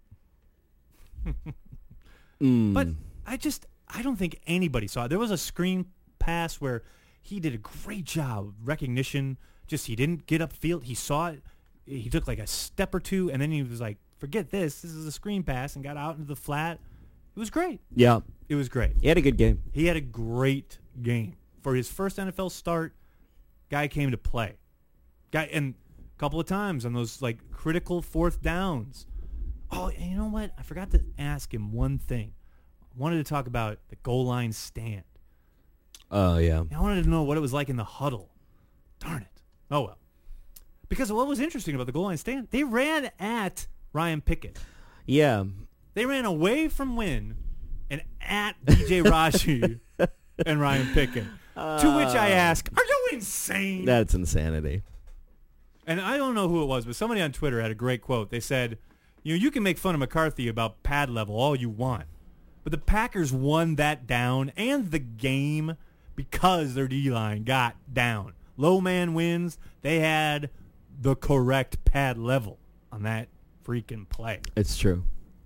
Mm. But I just, I don't think anybody saw it. There was a screen pass where he did a great job of recognition. Just he didn't get upfield. He saw it. He took like a step or two, and then he was like, forget this. This is a screen pass, and got out into the flat. It was great. Yeah, It was great. he had a good game. He had a great game. For his first N F L start, guy came to play. Guy, and a couple of times on those like critical fourth downs. Oh, and you know what? I forgot to ask him one thing. I wanted to talk about the goal line stand. Oh, yeah. I wanted to know what it was like in the huddle. Darn it. Oh, well. Because what was interesting about the goal line stand, they ran at Ryan Pickett. Yeah. They ran away from Wynn and at D J Raji and Ryan Pickett. To which I ask, are you insane? That's insanity. And I don't know who it was, but somebody on Twitter had a great quote. They said, you know, you can make fun of McCarthy about pad level all you want, but the Packers won that down and the game because their D-line got down. Low man wins. They had the correct pad level on that freaking play. It's true.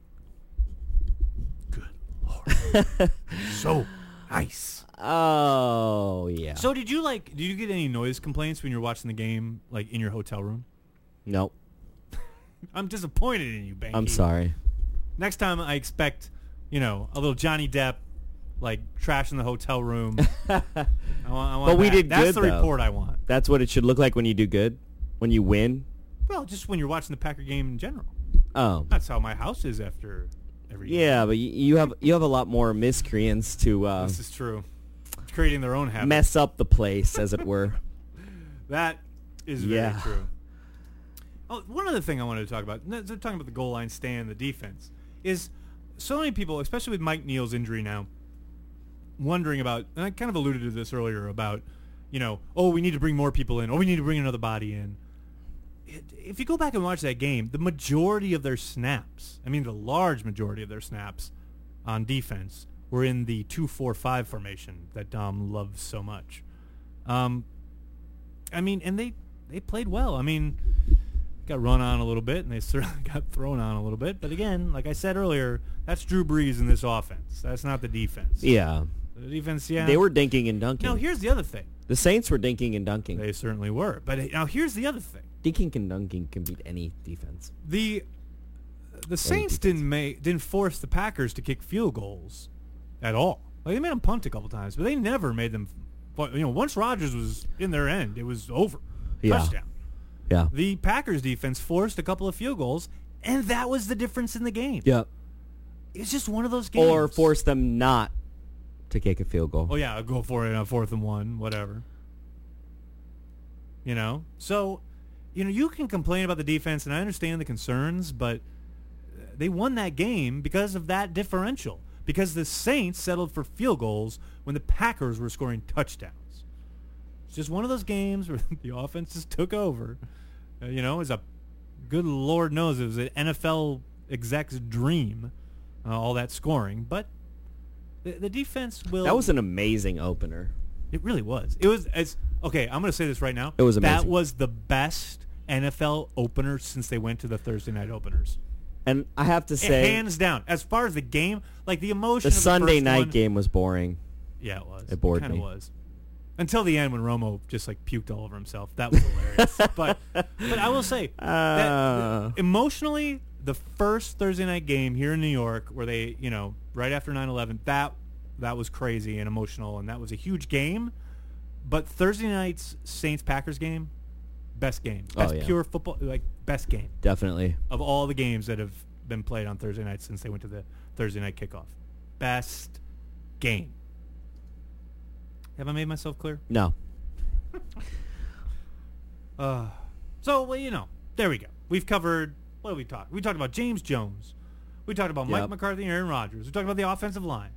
Good Lord. So nice. Oh, yeah. So did you like? Did you get any noise complaints when you were watching the game, like in your hotel room? Nope. I'm disappointed in you, Banky. I'm sorry. Next time I expect, you know, a little Johnny Depp, like trash in the hotel room. I want, I want But we that. did That's good, the though. report I want. That's what it should look like when you do good, when you win. Well, just when you're watching the Packer game in general. Oh, That's how my house is after every game. yeah, but y- you have you have a lot more miscreants to uh, This is true. Creating their own habits. mess up the place, as it were. That is very Yeah. true. Oh, one other thing I wanted to talk about, they're talking about the goal line stand, the defense, is so many people, especially with Mike Neal's injury now, wondering about, and I kind of alluded to this earlier about, you know, oh, we need to bring more people in, oh, we need to bring another body in. It, if you go back and watch that game, the majority of their snaps, I mean the large majority of their snaps on defense were in the two four five formation that Dom loves so much. Um, I mean, and they, they played well. I mean, got run on a little bit, and they certainly got thrown on a little bit. But again, like I said earlier, that's Drew Brees in this offense. That's not the defense. Yeah, The defense, yeah. they were dinking and dunking. Now, here's the other thing. The Saints were dinking and dunking. They certainly were. But uh, now here's the other thing. Dinking and dunking can beat any defense. The the Saints defense. didn't make didn't force the Packers to kick field goals at all. Like they made them punt a couple times, but they never made them. But you know, once Rodgers was in their end, it was over. Yeah. Touchdown. Yeah. The Packers defense forced a couple of field goals, and that was the difference in the game. Yeah. It's just one of those games. Or force them not to kick a field goal. Oh yeah, go for it on fourth and one, whatever. You know, so you know you can complain about the defense, and I understand the concerns, but they won that game because of that differential. Because the Saints settled for field goals when the Packers were scoring touchdowns. It's just one of those games where the offense just took over. Uh, you know, it's a good Lord knows it was an N F L exec's dream, uh, all that scoring. But the, the defense will. That was an amazing opener. It really was. It was as okay. I'm going to say this right now. It was That amazing. was the best N F L opener since they went to the Thursday night openers. And I have to say, Hands down. As far as the game, like the emotion. the of the Sunday first night one- game was boring. Yeah, it was. It bored kind me. of was. Until the end when Romo just like puked all over himself. That was hilarious. but but I will say that Uh. emotionally, the first Thursday night game here in New York, where they, you know, right after nine eleven, that that was crazy and emotional, and that was a huge game. But Thursday night's Saints Packers game, best game, Oh, best yeah. pure football, like best game Definitely. of all the games that have been played on Thursday night since they went to the Thursday night kickoff. Best game. Have I made myself clear? No. Uh, so, well, you know, there we go. We've covered, what have we talked? We talked about James Jones. We talked about Mike Yep. McCarthy and Aaron Rodgers. We talked about the offensive line.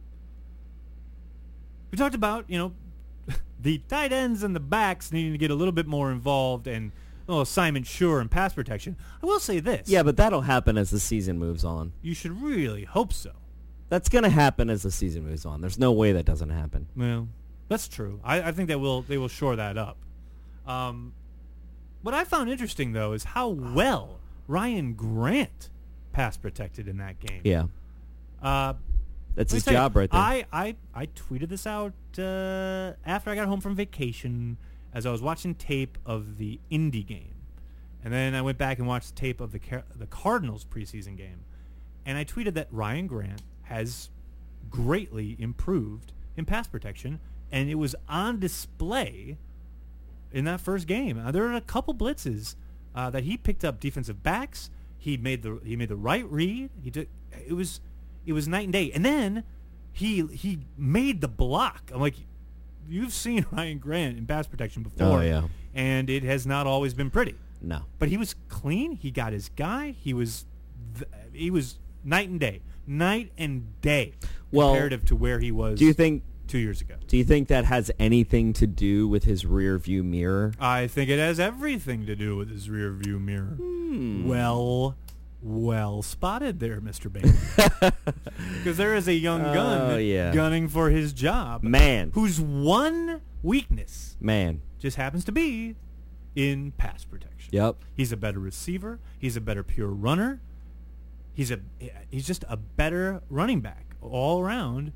We talked about, you know, the tight ends and the backs needing to get a little bit more involved, and oh, Simon Sure and pass protection. I will say this. Yeah, but that'll happen as the season moves on. You should really hope so. That's going to happen as the season moves on. There's no way that doesn't happen. Well, that's true. I, I think that will they will shore that up. Um, what I found interesting though is how well Ryan Grant pass protected in that game. Yeah. Uh, That's let me his tell you, job right there. I, I, I tweeted this out uh, after I got home from vacation as I was watching tape of the Indy game. And then I went back and watched tape of the Car- the Cardinals preseason game. And I tweeted that Ryan Grant has greatly improved in pass protection, and it was on display in that first game. Uh, there were a couple blitzes uh, that he picked up defensive backs. He made the he made the right read. He did. It was it was night and day. And then he he made the block. I'm like, you've seen Ryan Grant in pass protection before. Oh, yeah. And it has not always been pretty. No. But he was clean. He got his guy. He was th- he was night and day, night and day, Well, comparative to where he was. Do you think two years ago? do you think that has anything to do with his rear view mirror? I think it has everything to do with his rear view mirror. Hmm. Well, well spotted there, Mister Bailey. Because there is a young gun Oh, yeah. gunning for his job, Man. whose one weakness Man. just happens to be in pass protection. Yep. He's a better receiver. He's a better pure runner. He's a he's just a better running back all around.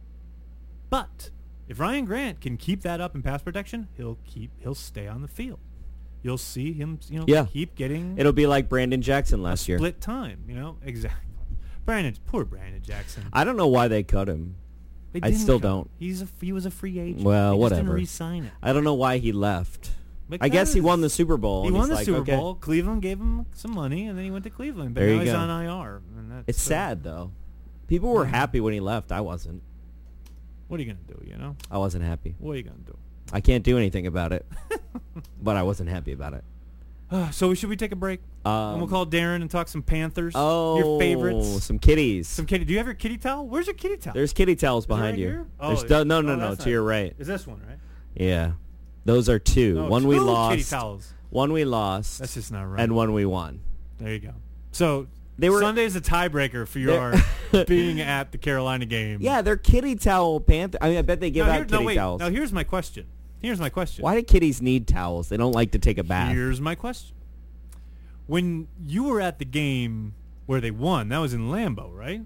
But if Ryan Grant can keep that up in pass protection, he'll keep he'll stay on the field. You'll see him, you know, Yeah. keep getting It'll be like Brandon Jackson last year. split time. You know, exactly. Brandon, poor Brandon Jackson. I don't know why they cut him. They I didn't still cut don't. him. He's a, he was a free agent. Well, they just whatever. didn't re-sign it. I don't know why he left. Because I guess he won the Super Bowl. He and won he's the like, Super okay. Bowl. Cleveland gave him some money, and then he went to Cleveland. But There now you he's go. on I R. And that's, It's uh, sad, though. People were Yeah. happy when he left. I wasn't. What are you going to do, you know? I wasn't happy. What are you going to do? I can't do anything about it. But I wasn't happy about it. Uh, so should we take a break? Um, and we'll call Darren and talk some Panthers. Oh, your favorites. some kitties. Some kitty. Do you have your kitty towel? Where's your kitty towel? There's kitty towels Is it behind right you. here? Oh, There's it- no, no, no, oh, no. that's To not- your right. Is this one right? Yeah. Those are two. No, one we two lost. kitty towels. One we lost. That's just not right. And one we won. There you go. So They were Sunday's a tiebreaker for your being at the Carolina game. Yeah, they're kitty towel panther. I mean, I bet they give Now, out here, kitty no, wait. towels. Now here's my question. Here's my question. Why do kitties need towels? They don't like to take a bath. Here's my question. When you were at the game where they won, that was in Lambeau, right?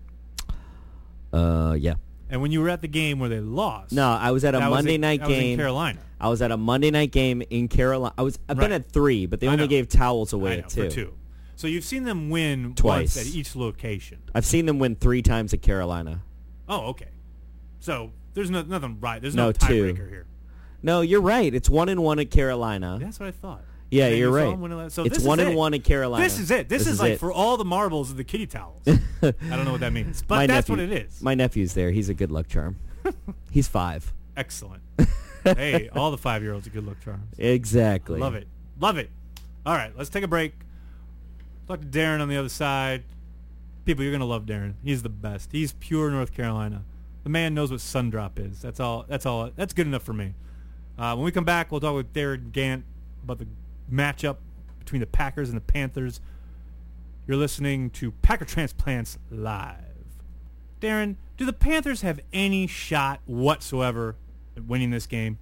Uh, yeah. And when you were at the game where they lost, No, I was at a that was Monday in- night that was in game. Carolina. I was at a Monday night game in Carolina. I was. I've been Right. at three, but they I only know. gave towels I away know, at two. for two. So you've seen them win Twice. once at each location. I've seen them win three times at Carolina. Oh, okay. So there's no, nothing right. There's No, no, two. tiebreaker here. No, you're right. It's one and one at Carolina. That's what I thought. Yeah, And you're you saw right. them win a- So It's this one is and it. one at Carolina. This is it. This, This is, is like it. for all the marbles of the kitty towels. I don't know what that means, but My that's nephew- what it is. My nephew's there. He's a good luck charm. He's five. Excellent. Hey, all the five-year-olds are good luck charms. Exactly. Love it. Love it. All right, let's take a break. Talk to Darren on the other side. People, you're going to love Darren. He's the best. He's pure North Carolina. The man knows what Sundrop is. That's all. That's all. That's good enough for me. Uh, when we come back, we'll talk with Darren Gant about the matchup between the Packers and the Panthers. You're listening to Packer Transplants Live. Darren, do the Panthers have any shot whatsoever at winning this game?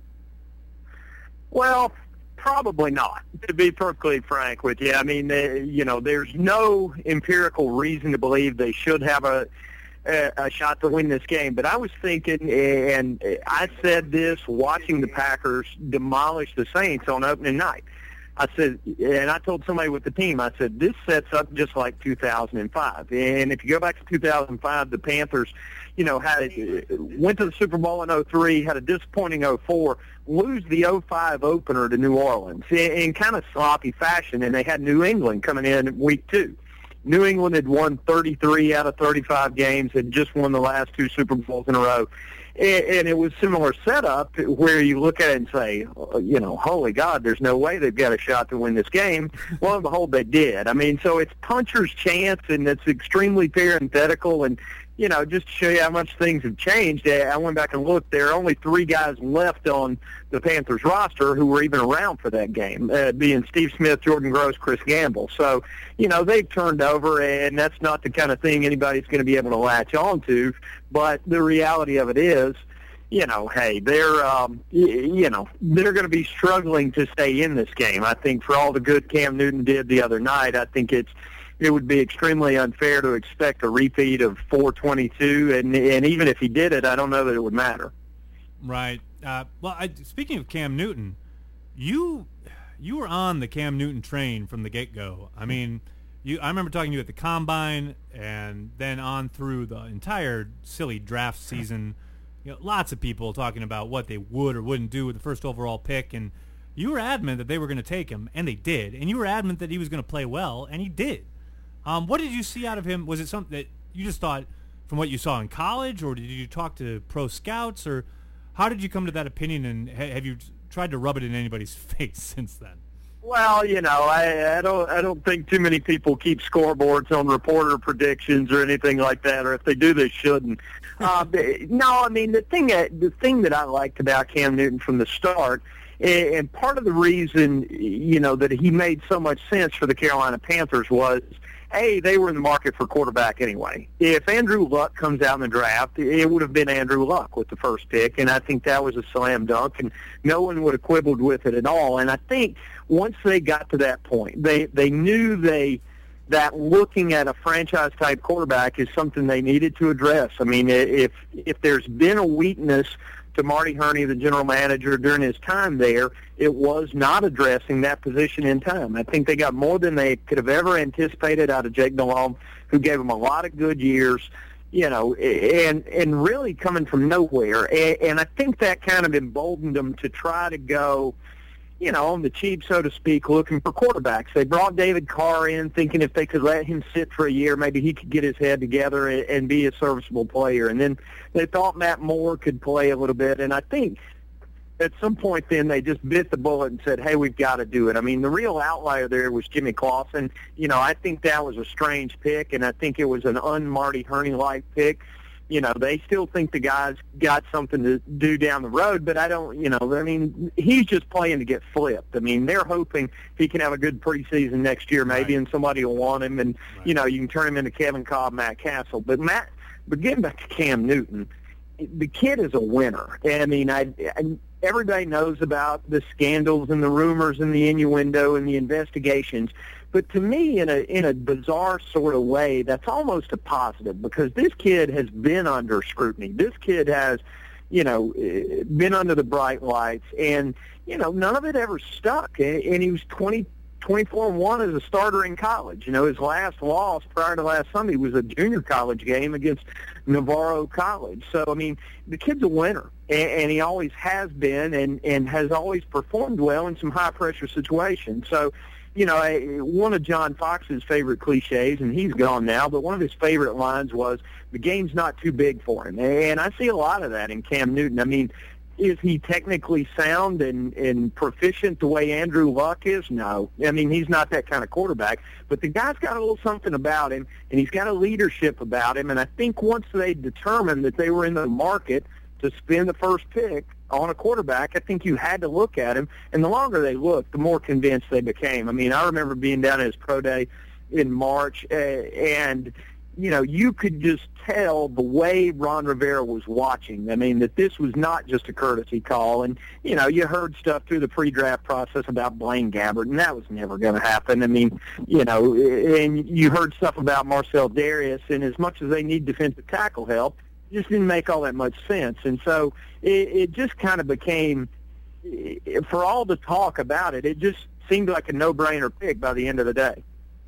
Well, probably not, to be perfectly frank with you. I mean, they, you know, there's no empirical reason to believe they should have a, a a shot to win this game. But I was thinking, and I said this watching the Packers demolish the Saints on opening night. I said, and I told somebody with the team, I said, this sets up just like two thousand five. And if you go back to two thousand five, the Panthers, you know, had went to the Super Bowl in oh three, had a disappointing oh four, lose the oh five opener to New Orleans in, in kind of sloppy fashion, and they had New England coming in week two. New England had won thirty-three out of thirty-five games, had just won the last two Super Bowls in a row. And it was similar setup where you look at it and say, you know, holy God, there's no way they've got a shot to win this game. Well, and behold, they did. I mean, so it's puncher's chance, and it's extremely parenthetical. And, you know, just to show you how much things have changed, I went back and looked. There are only three guys left on the Panthers roster who were even around for that game, uh, being Steve Smith, Jordan Gross, Chris Gamble. So, you know, they've turned over, and that's not the kind of thing anybody's going to be able to latch on to. But the reality of it is, you know, hey, they're, um, y- you know, they're going to be struggling to stay in this game. I think for all the good Cam Newton did the other night, I think it's, it would be extremely unfair to expect a repeat of four twenty-two, and and even if he did it, I don't know that it would matter. Right. Uh, well, I, speaking of Cam Newton, you you were on the Cam Newton train from the get-go. I mean, you. I remember talking to you at the Combine, and then on through the entire silly draft season. You know, lots of people talking about what they would or wouldn't do with the first overall pick, and you were adamant that they were going to take him, and they did. And you were adamant that he was going to play well, and he did. Um, what did you see out of him? Was it something that you just thought from what you saw in college, or did you talk to pro scouts, or how did you come to that opinion, and ha- have you tried to rub it in anybody's face since then? Well, you know, I, I don't I don't think too many people keep scoreboards on reporter predictions or anything like that, or if they do, they shouldn't. Uh, but, no, I mean the thing that the thing that I liked about Cam Newton from the start, and, and part of the reason you know that he made so much sense for the Carolina Panthers was, A, they were in the market for quarterback anyway. If Andrew Luck comes out in the draft, it would have been Andrew Luck with the first pick, and I think that was a slam dunk, and no one would have quibbled with it at all. And I think once they got to that point, they, they knew they that looking at a franchise-type quarterback is something they needed to address. I mean, if if there's been a weakness to Marty Hurney, the general manager, during his time there, it was not addressing that position in time. I think they got more than they could have ever anticipated out of Jake Delhomme, who gave them a lot of good years. you know, and and really coming from nowhere. And, and I think that kind of emboldened them to try to go, you know, on the cheap, so to speak, looking for quarterbacks. They brought David Carr in thinking if they could let him sit for a year, maybe he could get his head together and, and be a serviceable player. And then they thought Matt Moore could play a little bit. And I think at some point then they just bit the bullet and said, hey, we've got to do it. I mean, the real outlier there was Jimmy Clausen. You know, I think that was a strange pick, and I think it was an un-Marty Herney-like pick. You know, they still think the guy's got something to do down the road, but I don't, you know, I mean, he's just playing to get flipped. I mean, they're hoping he can have a good preseason next year maybe, right, and somebody will want him, and, right, you know, you can turn him into Kevin Cobb, Matt Castle. But, Matt, but getting back to Cam Newton, the kid is a winner. And, I mean, I, I everybody knows about the scandals and the rumors and the innuendo and the investigations. But to me, in a in a bizarre sort of way, that's almost a positive, because this kid has been under scrutiny. This kid has, you know, been under the bright lights, and, you know, none of it ever stuck. And he was twenty, twenty-four and one as a starter in college. You know, his last loss prior to last Sunday was a junior college game against Navarro College. So, I mean, the kid's a winner, and, and he always has been, and, and has always performed well in some high-pressure situations. So, you know, one of John Fox's favorite cliches, and he's gone now, but one of his favorite lines was, the game's not too big for him. And I see a lot of that in Cam Newton. I mean, is he technically sound and, and proficient the way Andrew Luck is? No. I mean, he's not that kind of quarterback. But the guy's got a little something about him, and he's got a leadership about him. And I think once they determined that they were in the market to spend the first pick on a quarterback, I think you had to look at him. And the longer they looked, the more convinced they became. I mean, I remember being down at his pro day in March, uh, and, you know, you could just tell the way Ron Rivera was watching. I mean, that this was not just a courtesy call. And, you know, you heard stuff through the pre-draft process about Blaine Gabbert, and that was never going to happen. I mean, you know, and you heard stuff about Marcel Darius, and as much as they need defensive tackle help, it just didn't make all that much sense. And so it, it just kind of became, for all the talk about it, it just seemed like a no-brainer pick by the end of the day.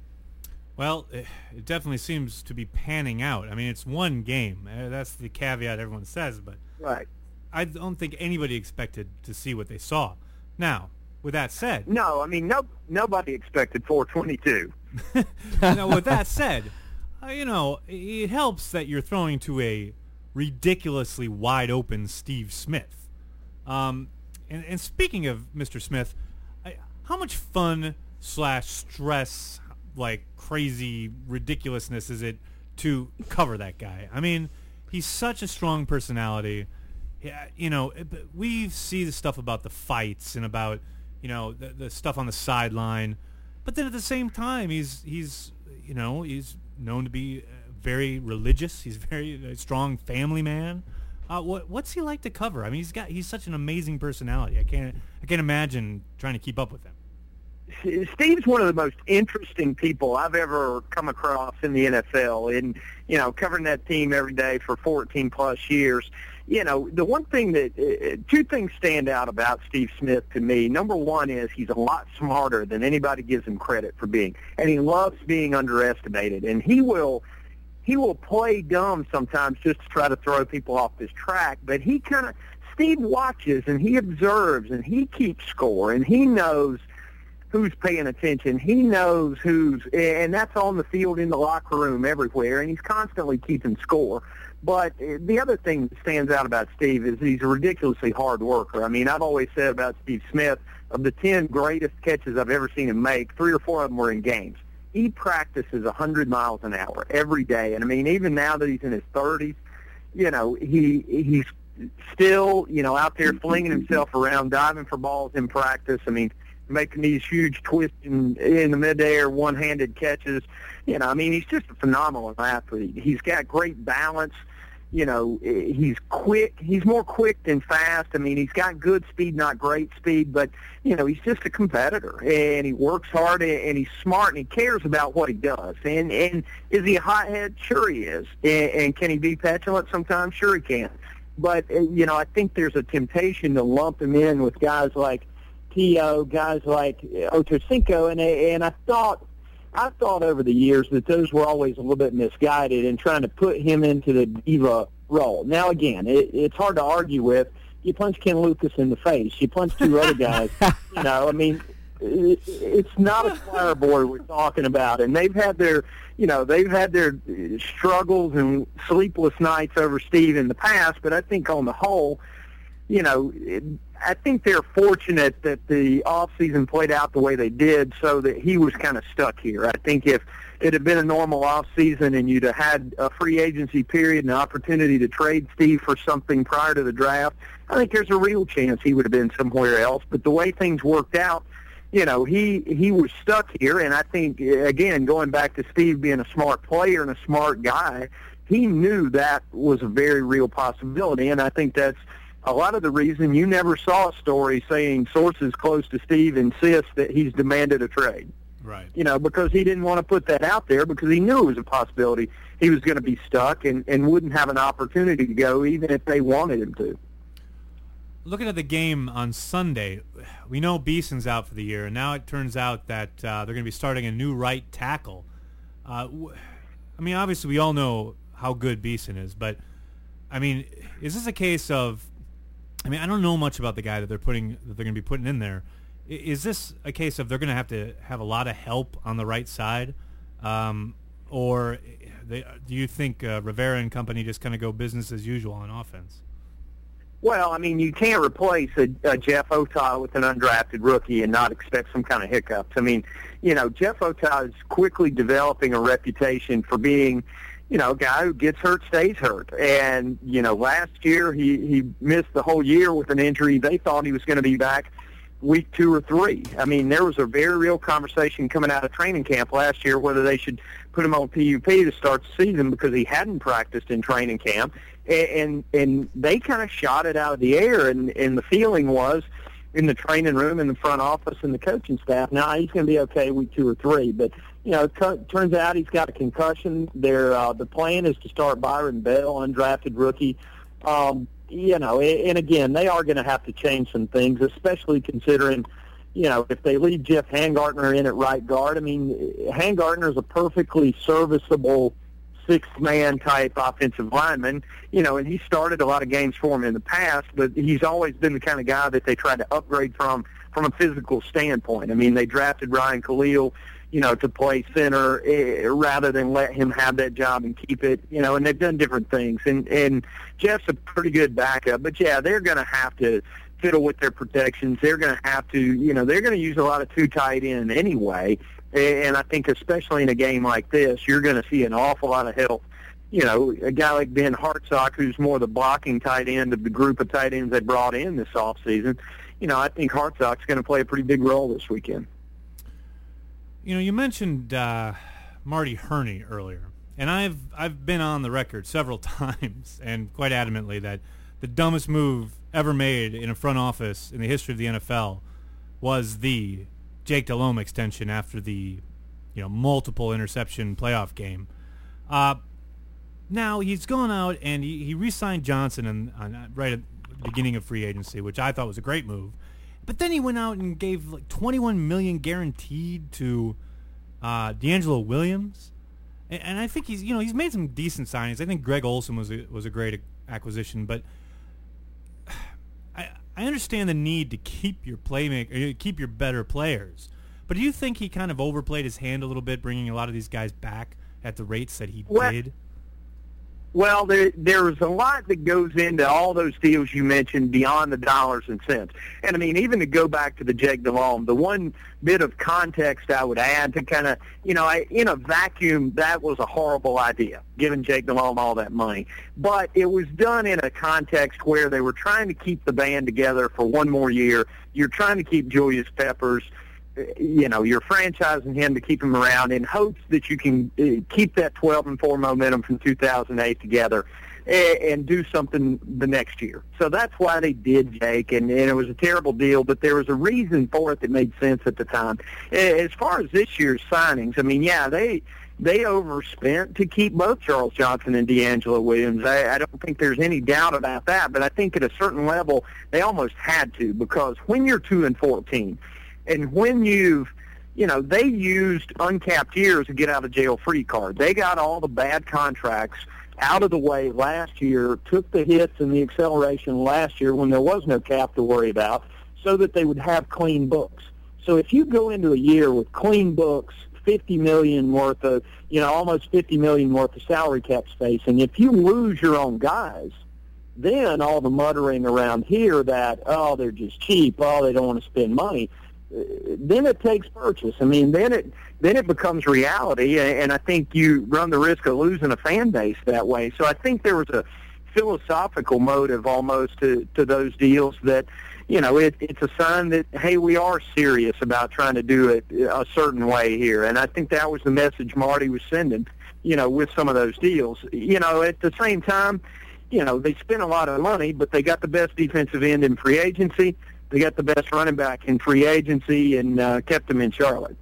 Well, it definitely seems to be panning out. I mean, it's one game. That's the caveat everyone says, but right. I don't think anybody expected to see what they saw. Now, with that said... No, I mean, no, nobody expected four twenty-two. Now, with that said, uh, you know, it helps that you're throwing to a ridiculously wide-open Steve Smith. Um, and, and speaking of Mister Smith, I, how much fun slash stress, like crazy ridiculousness is it to cover that guy? I mean, he's such a strong personality. Yeah, you know, we see the stuff about the fights and about, you know, the, the stuff on the sideline, but then at the same time, he's he's you know he's known to be very religious. He's very a strong family man. Uh, what what's he like to cover? I mean, he's got he's such an amazing personality. I can't I can't imagine trying to keep up with him. Steve's one of the most interesting people I've ever come across in the N F L. And, you know, covering that team every day for fourteen plus years, you know, the one thing that, uh, two things stand out about Steve Smith to me. Number one is he's a lot smarter than anybody gives him credit for being. And he loves being underestimated. And he will, he will play dumb sometimes just to try to throw people off his track. But he kind of, Steve watches and he observes and he keeps score and he knows who's paying attention. He knows who's, and that's on the field, in the locker room, everywhere, and he's constantly keeping score. But the other thing that stands out about Steve is he's a ridiculously hard worker. I mean, I've always said about Steve Smith, of the ten greatest catches I've ever seen him make, three or four of them were in games. He practices one hundred miles an hour every day. And, I mean, even now that he's in his thirties, you know, he he's still, you know, out there flinging himself around, diving for balls in practice. I mean, making these huge twists in, in the midair, one-handed catches. You know, I mean, he's just a phenomenal athlete. He's got great balance. You know, he's quick. He's more quick than fast. I mean, he's got good speed, not great speed, but, you know, he's just a competitor. And he works hard, and he's smart, and he cares about what he does. And and is he a hothead? Sure he is. And, and can he be petulant sometimes? Sure he can. But, you know, I think there's a temptation to lump him in with guys like T O, guys like Ochocinco, and and I thought I thought over the years that those were always a little bit misguided in trying to put him into the diva role. Now, again, it, it's hard to argue with. You punch Ken Lucas in the face. You punch two other guys. You know, I mean, it, it's not a choir boy we're talking about. And they've had their, you know, they've had their struggles and sleepless nights over Steve in the past. But I think on the whole, you know, it, I think they're fortunate that the offseason played out the way they did so that he was kind of stuck here. I think if it had been a normal offseason and you'd have had a free agency period and an opportunity to trade Steve for something prior to the draft, I think there's a real chance he would have been somewhere else. But the way things worked out, you know, he, he was stuck here. And I think, again, going back to Steve being a smart player and a smart guy, he knew that was a very real possibility. And I think that's a lot of the reason you never saw a story saying sources close to Steve insist that he's demanded a trade. Right. You know, because he didn't want to put that out there because he knew it was a possibility he was going to be stuck and, and wouldn't have an opportunity to go even if they wanted him to. Looking at the game on Sunday, we know Beeson's out for the year, and now it turns out that uh, they're going to be starting a new right tackle. Uh, w- I mean, obviously we all know how good Beeson is, but, I mean, is this a case of, I mean, I don't know much about the guy that they're putting that they're going to be putting in there. Is this a case of they're going to have to have a lot of help on the right side, um, or they, do you think uh, Rivera and company just kind of go business as usual on offense? Well, I mean, you can't replace a, a Jeff Ota with an undrafted rookie and not expect some kind of hiccups. I mean, you know, Jeff Ota is quickly developing a reputation for being, you know, a guy who gets hurt, stays hurt. And, you know, last year he, he missed the whole year with an injury. They thought he was going to be back week two or three. I mean, there was a very real conversation coming out of training camp last year whether they should put him on P U P to start the season because he hadn't practiced in training camp. And and, and they kind of shot it out of the air, and, and the feeling was in the training room, in the front office, and the coaching staff, now he's going to be okay week two or three. But, you know, it t- turns out he's got a concussion. Their, uh, the plan is to start Byron Bell, undrafted rookie. Um, you know, and again, they are going to have to change some things, especially considering, you know, if they leave Jeff Hangartner in at right guard. I mean, Hangartner is a perfectly serviceable six-man type offensive lineman, you know, and he started a lot of games for him in the past, but he's always been the kind of guy that they tried to upgrade from from a physical standpoint. I mean, they drafted Ryan Khalil, you know, to play center eh, rather than let him have that job and keep it, you know, and they've done different things. And, and Jeff's a pretty good backup. But, yeah, they're going to have to fiddle with their protections. They're going to have to, you know, they're going to use a lot of two tight end anyway. And I think especially in a game like this, you're going to see an awful lot of help. You know, a guy like Ben Hartsock, who's more the blocking tight end of the group of tight ends they brought in this offseason, you know, I think Hartsock's going to play a pretty big role this weekend. You know, you mentioned uh, Marty Hurney earlier, and I've I've been on the record several times and quite adamantly that the dumbest move ever made in a front office in the history of the N F L was the Jake Delhomme extension after the, you know, multiple interception playoff game. Uh, now he's gone out and he, he re-signed Johnson in, on, right at the beginning of free agency, which I thought was a great move. But then he went out and gave like twenty-one million dollars guaranteed to uh, D'Angelo Williams, and, and I think he's you know he's made some decent signings. I think Greg Olsen was a, was a great acquisition, but I I understand the need to keep your playmaker, keep your better players. But do you think he kind of overplayed his hand a little bit, bringing a lot of these guys back at the rates that he well, did? Well, there, there's a lot that goes into all those deals you mentioned beyond the dollars and cents. And, I mean, even to go back to the Jake Delhomme, the one bit of context I would add to kind of, you know, I, in a vacuum, that was a horrible idea, giving Jake Delhomme all that money. But it was done in a context where they were trying to keep the band together for one more year. You're trying to keep Julius Peppers. You know, you're franchising him to keep him around in hopes that you can uh, keep that twelve and four momentum from two thousand eight together and, and do something the next year. So that's why they did Jake, and, and it was a terrible deal, but there was a reason for it that made sense at the time. As far as this year's signings, I mean, yeah, they they overspent to keep both Charles Johnson and D'Angelo Williams. I, I don't think there's any doubt about that, but I think at a certain level they almost had to, because when you're two and fourteen, and when you've, you know, they used uncapped years to get out of jail free card. They got all the bad contracts out of the way last year, took the hits and the acceleration last year when there was no cap to worry about, so that they would have clean books. So if you go into a year with clean books, fifty million dollars worth of, you know, almost fifty million dollars worth of salary cap space, and if you lose your own guys, then all the muttering around here that, oh, they're just cheap, oh, they don't want to spend money, then it takes purchase. I mean, then it then it becomes reality, and I think you run the risk of losing a fan base that way. So I think there was a philosophical motive almost to, to those deals that, you know, it, it's a sign that, hey, we are serious about trying to do it a certain way here. And I think that was the message Marty was sending, you know, with some of those deals. You know, at the same time, you know, they spent a lot of money, but they got the best defensive end in free agency. They got the best running back in free agency and uh, kept him in Charlotte.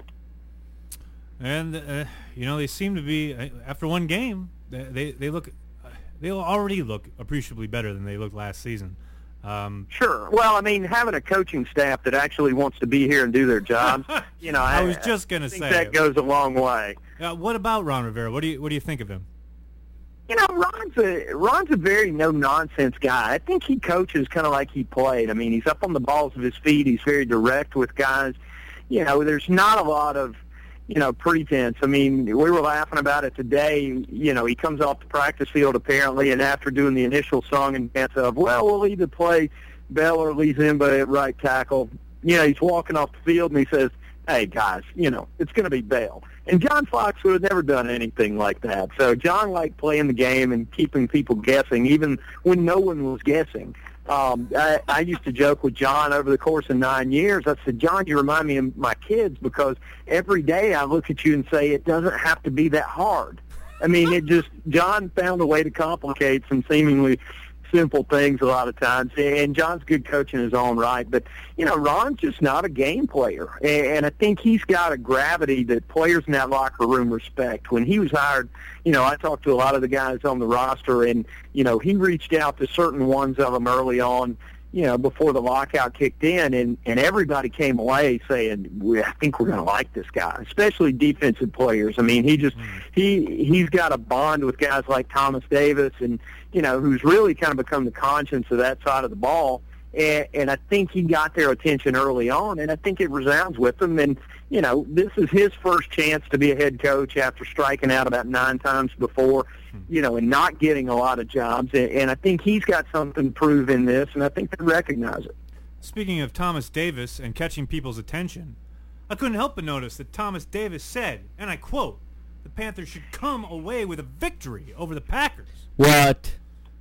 And, uh, you know, they seem to be, after one game, they, they look, they already look appreciably better than they looked last season. Um, sure. Well, I mean, having a coaching staff that actually wants to be here and do their jobs, you know, I, I was just going to say that goes a long way. Uh, what about Ron Rivera? What do you what do you think of him? You know, Ron's a Ron's a very no nonsense guy. I think he coaches kind of like he played. I mean, he's up on the balls of his feet. He's very direct with guys. You know, there's not a lot of, you know, pretense. I mean, we were laughing about it today. You know, he comes off the practice field apparently, and after doing the initial song and dance of, well, we'll either play Bell or Lee Zimba at right tackle. You know, he's walking off the field and he says, hey, guys, you know, it's going to be Bell. And John Fox would have never done anything like that. So John liked playing the game and keeping people guessing, even when no one was guessing. Um, I, I used to joke with John over the course of nine years. I said, John, you remind me of my kids because every day I look at you and say it doesn't have to be that hard. I mean, it just, John found a way to complicate some seemingly simple things a lot of times, and John's a good coach in his own right, but, you know, Ron's just not a game player, and I think he's got a gravity that players in that locker room respect. When he was hired, you know, I talked to a lot of the guys on the roster, and, you know, he reached out to certain ones of them early on, you know, before the lockout kicked in, and, and everybody came away saying, we, I think we're going to like this guy, especially defensive players. I mean, he just, he, he's got a bond with guys like Thomas Davis and, you know, who's really kind of become the conscience of that side of the ball. And, and I think he got their attention early on, and I think it resounds with him. And, you know, this is his first chance to be a head coach after striking out about nine times before, you know, and not getting a lot of jobs. And, and I think he's got something to prove in this, and I think they recognize it. Speaking of Thomas Davis and catching people's attention, I couldn't help but notice that Thomas Davis said, and I quote, the Panthers should come away with a victory over the Packers. What?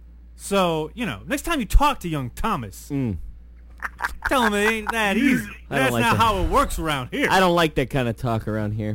So, you know, next time you talk to young Thomas, Mm. tell him it ain't that easy. That's like not that. how it works around here. I don't like that kind of talk around here.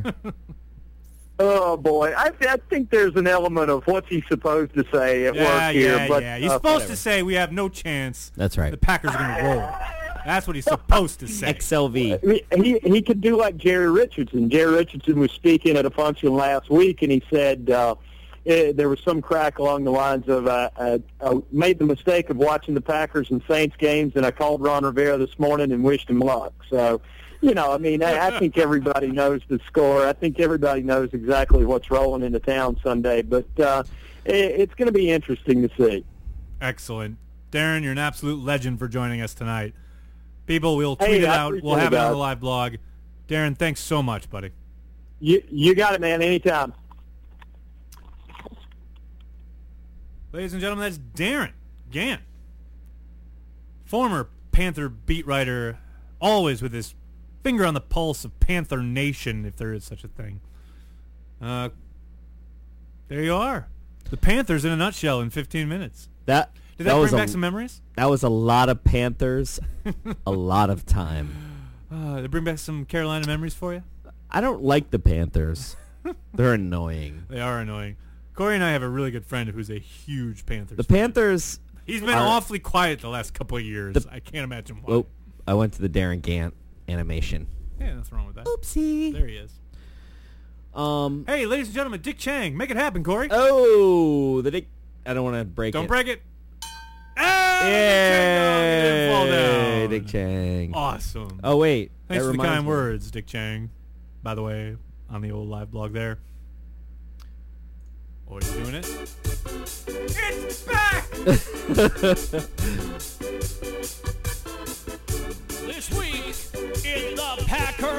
Oh, boy. I, I think there's an element of what's he supposed to say at yeah, work here. yeah, but, yeah. He's uh, supposed whatever. to say we have no chance. That's right. The Packers are going to roll. That's what he's supposed to say. X L V. He he could do like Jerry Richardson. Jerry Richardson was speaking at a function last week, and he said uh, eh, there was some crack along the lines of uh, uh, I made the mistake of watching the Packers and Saints games, and I called Ron Rivera this morning and wished him luck. So, you know, I mean, I, I think everybody knows the score. I think everybody knows exactly what's rolling into town Sunday. But uh, it, it's going to be interesting to see. Excellent. Darren, you're an absolute legend for joining us tonight. People, we'll tweet Hey, it I out. We'll appreciate have it it, on the guys. live blog. Darren, thanks so much, buddy. You you got it, man. Anytime. Ladies and gentlemen, that's Darren Gant, former Panther beat writer, always with his finger on the pulse of Panther Nation, if there is such a thing. Uh, there you are. The Panthers in a nutshell in fifteen minutes. That Did that that, was bring a, back some memories? That was a lot of Panthers, a lot of time. Uh, did it bring back some Carolina memories for you? I don't like the Panthers. They're annoying. They are annoying. Corey and I have a really good friend who's a huge Panthers The fan. Panthers. He's been are- awfully quiet the last couple of years. The- I can't imagine why. Oh, I went to the Darren Gant animation. Yeah, nothing wrong with that. Oopsie. There he is. Um. Hey, ladies and gentlemen, Dick Chang. Make it happen, Corey. Oh, the Dick. I don't want to break Don't it. break it. Ah, Dick Chang, no, he didn't fall Yay, down. Dick Chang. Awesome. Oh wait. Thanks that for the reminds kind me. words, Dick Chang. by the way, on the old live blog there. Always doing it. It's back! This week in the Packer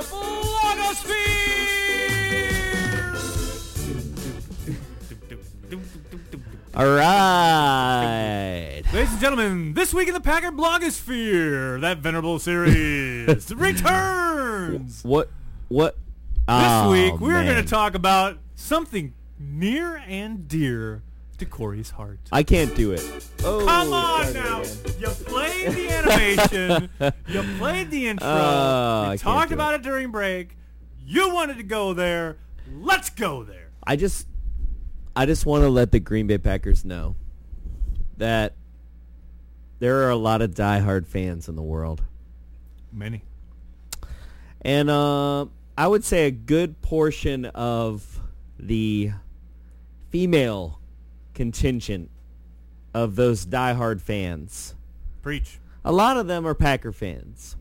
blogosphere! All right. Ladies and gentlemen, this week in the Packer blogosphere, that venerable series returns. What? What? This Oh, week, we're man. going to talk about something near and dear to Corey's heart. I can't do it. Oh, Come on sorry, now. man. You played the animation. You played the intro. Oh, I you can't talked do about it. it during break. You wanted to go there. Let's go there. I just, I just want to let the Green Bay Packers know that there are a lot of diehard fans in the world, Many. and uh, I would say a good portion of the female contingent of those diehard fans, Preach. a lot of them are Packer fans.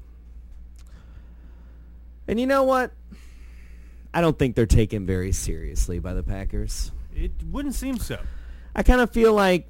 And you know what? I don't think they're taken very seriously by the Packers. It wouldn't seem so. I kind of feel like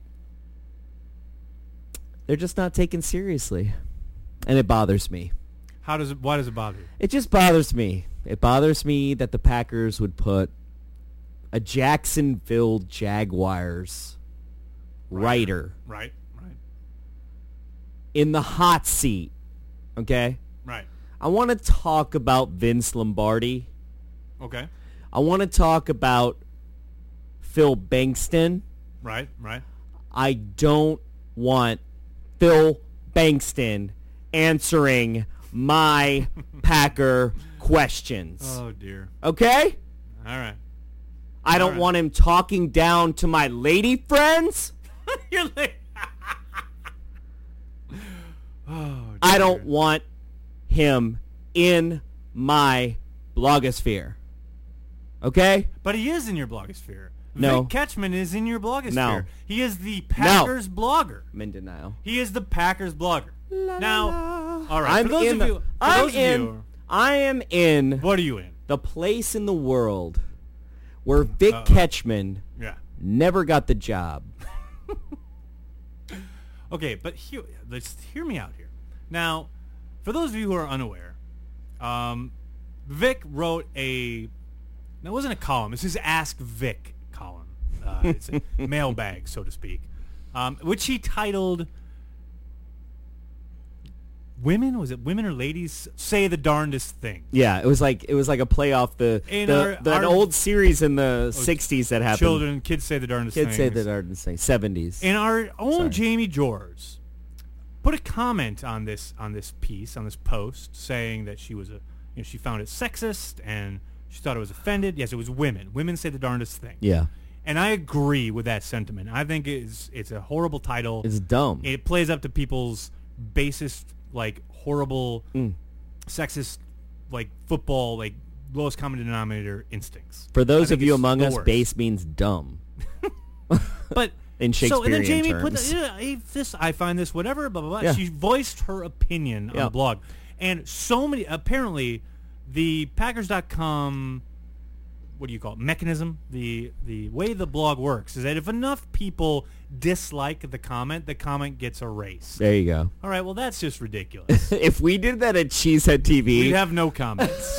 they're just not taken seriously. And it bothers me. How does it? Why does it bother you? It just bothers me. It bothers me that the Packers would put a Jacksonville Jaguars writer Right. Right. in the hot seat. Okay? Right. I want to talk about Vince Lombardi. Okay. I want to talk about Phil Bankston. Right. Right. I don't want Phil Bankston answering my Packer questions. Oh dear. Okay? All right. I don't Alright. want him talking down to my lady friends. You're like. Oh. I dear. don't want him in my blogosphere. Okay? But he is in your blogosphere. No. Vic Ketchman is in your blogosphere. No. He is the Packers blogger. I'm in denial. He is the Packers blogger. now, all right. I'm for those in of the- you, for I'm those of in you, I am in what are you in? the place in the world where Vic Uh-oh. Ketchman Yeah. never got the job. Okay, but hear, let's hear me out here. Now, for those of you who are unaware, um, Vic wrote a. That wasn't a column. This is Ask Vic column. Uh, it's a mailbag, so to speak, um, which he titled "Women." Was it women or ladies say the darndest thing? Yeah, it was like it was like a play off the, In the, our- the an our- old series in the sixties that happened. Children, kids say the darndest Kids things. say that are the same. seventies. And our own Sorry. Jamie George put a comment on this on this piece, on this post, saying that she was a, you know, she found it sexist and she thought it was offended. Yes, it was women. Women say the darndest thing. Yeah, And I agree with that sentiment. I think it's it's a horrible title. it's dumb. It plays up to people's basest, like horrible, Mm. sexist, like football, like lowest common denominator instincts. For I those think of you it's among the us, worst. base means dumb. But In so, and then Shakespearean Jamie put terms. the, yeah, hey, this, I find this whatever, blah, blah, blah. Yeah. She voiced her opinion on Yeah. the blog. And so many, apparently, the Packers dot com, what do you call it, mechanism, the, the way the blog works is that if enough people dislike the comment, the comment gets erased. There you go. All right, well, that's just ridiculous. If we did that at Cheesehead T V, We'd have no comments.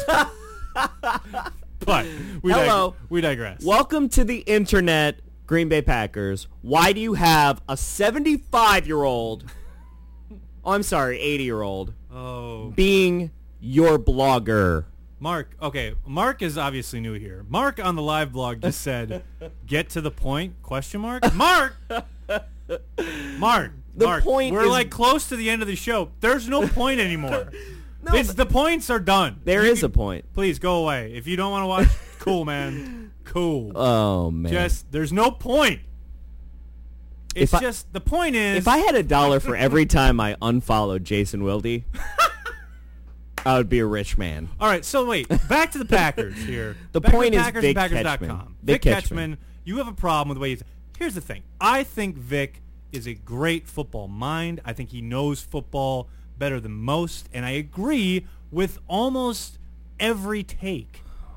But we, Hello. dig- we digress. welcome to the internet, Green Bay Packers. Why do you have a seventy-five-year-old, oh, I'm sorry, eighty-year-old, Oh. being your blogger? Mark, okay, Mark is obviously new here. Mark on the live blog just said, "Get to the point?" Question mark. Mark, Mark, The Mark. point We're is- like close to the end of the show. There's no point anymore. No, it's, the points are done. There You is can- a point. Please go away. If you don't want to watch, cool, man. Cool. Oh man! just there's no point. It's If I- just the point is. if I had a dollar for every time I unfollowed Jason Wilde, I would be a rich man. All right, so wait, back to the Packers here. The Back to point is Packers Vic and Packers dot Ketchman. com. Vic Vic Ketchman. Ketchman, you have a problem with the way he's... Here's the thing. I think Vic is a great football mind. I think he knows football better than most, and I agree with almost every take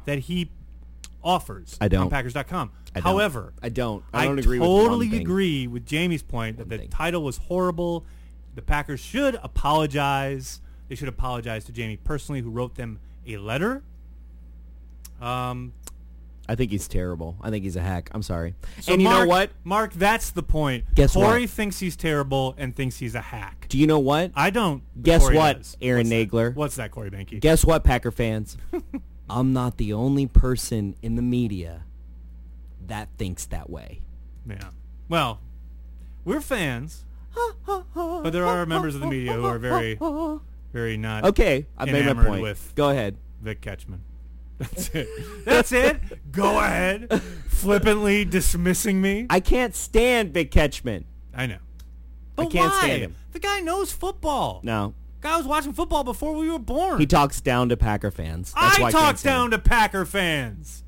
that he offers I don't. on Packers dot com. I don't. However, I don't. I don't I agree with totally one thing. agree with Jamie's point that One the thing. title was horrible. The Packers should apologize. They should apologize to Jamie personally, who wrote them a letter. Um, I think he's terrible. I think he's a hack. I'm sorry. so and you Mark, know what? Mark, that's the point. Guess what? Corey thinks he's terrible and thinks he's a hack. Do you know what? I don't. but Guess Corey what, does. Aaron What's that? Nagler? What's that, Corey Banky? Guess what, Packer fans? I'm not the only person in the media that thinks that way. Yeah. Well, we're fans, but there are members of the media who are very, very not Okay, I made my enamored point. with Go ahead. Vic Ketchman. That's it. That's it. Go ahead. Flippantly dismissing me. I can't stand Vic Ketchman. I know. But I can't why? stand him. The guy knows football. No. Guy was watching football before we were born. He talks down to Packer fans. That's why I I talk can't stand down him. to Packer fans.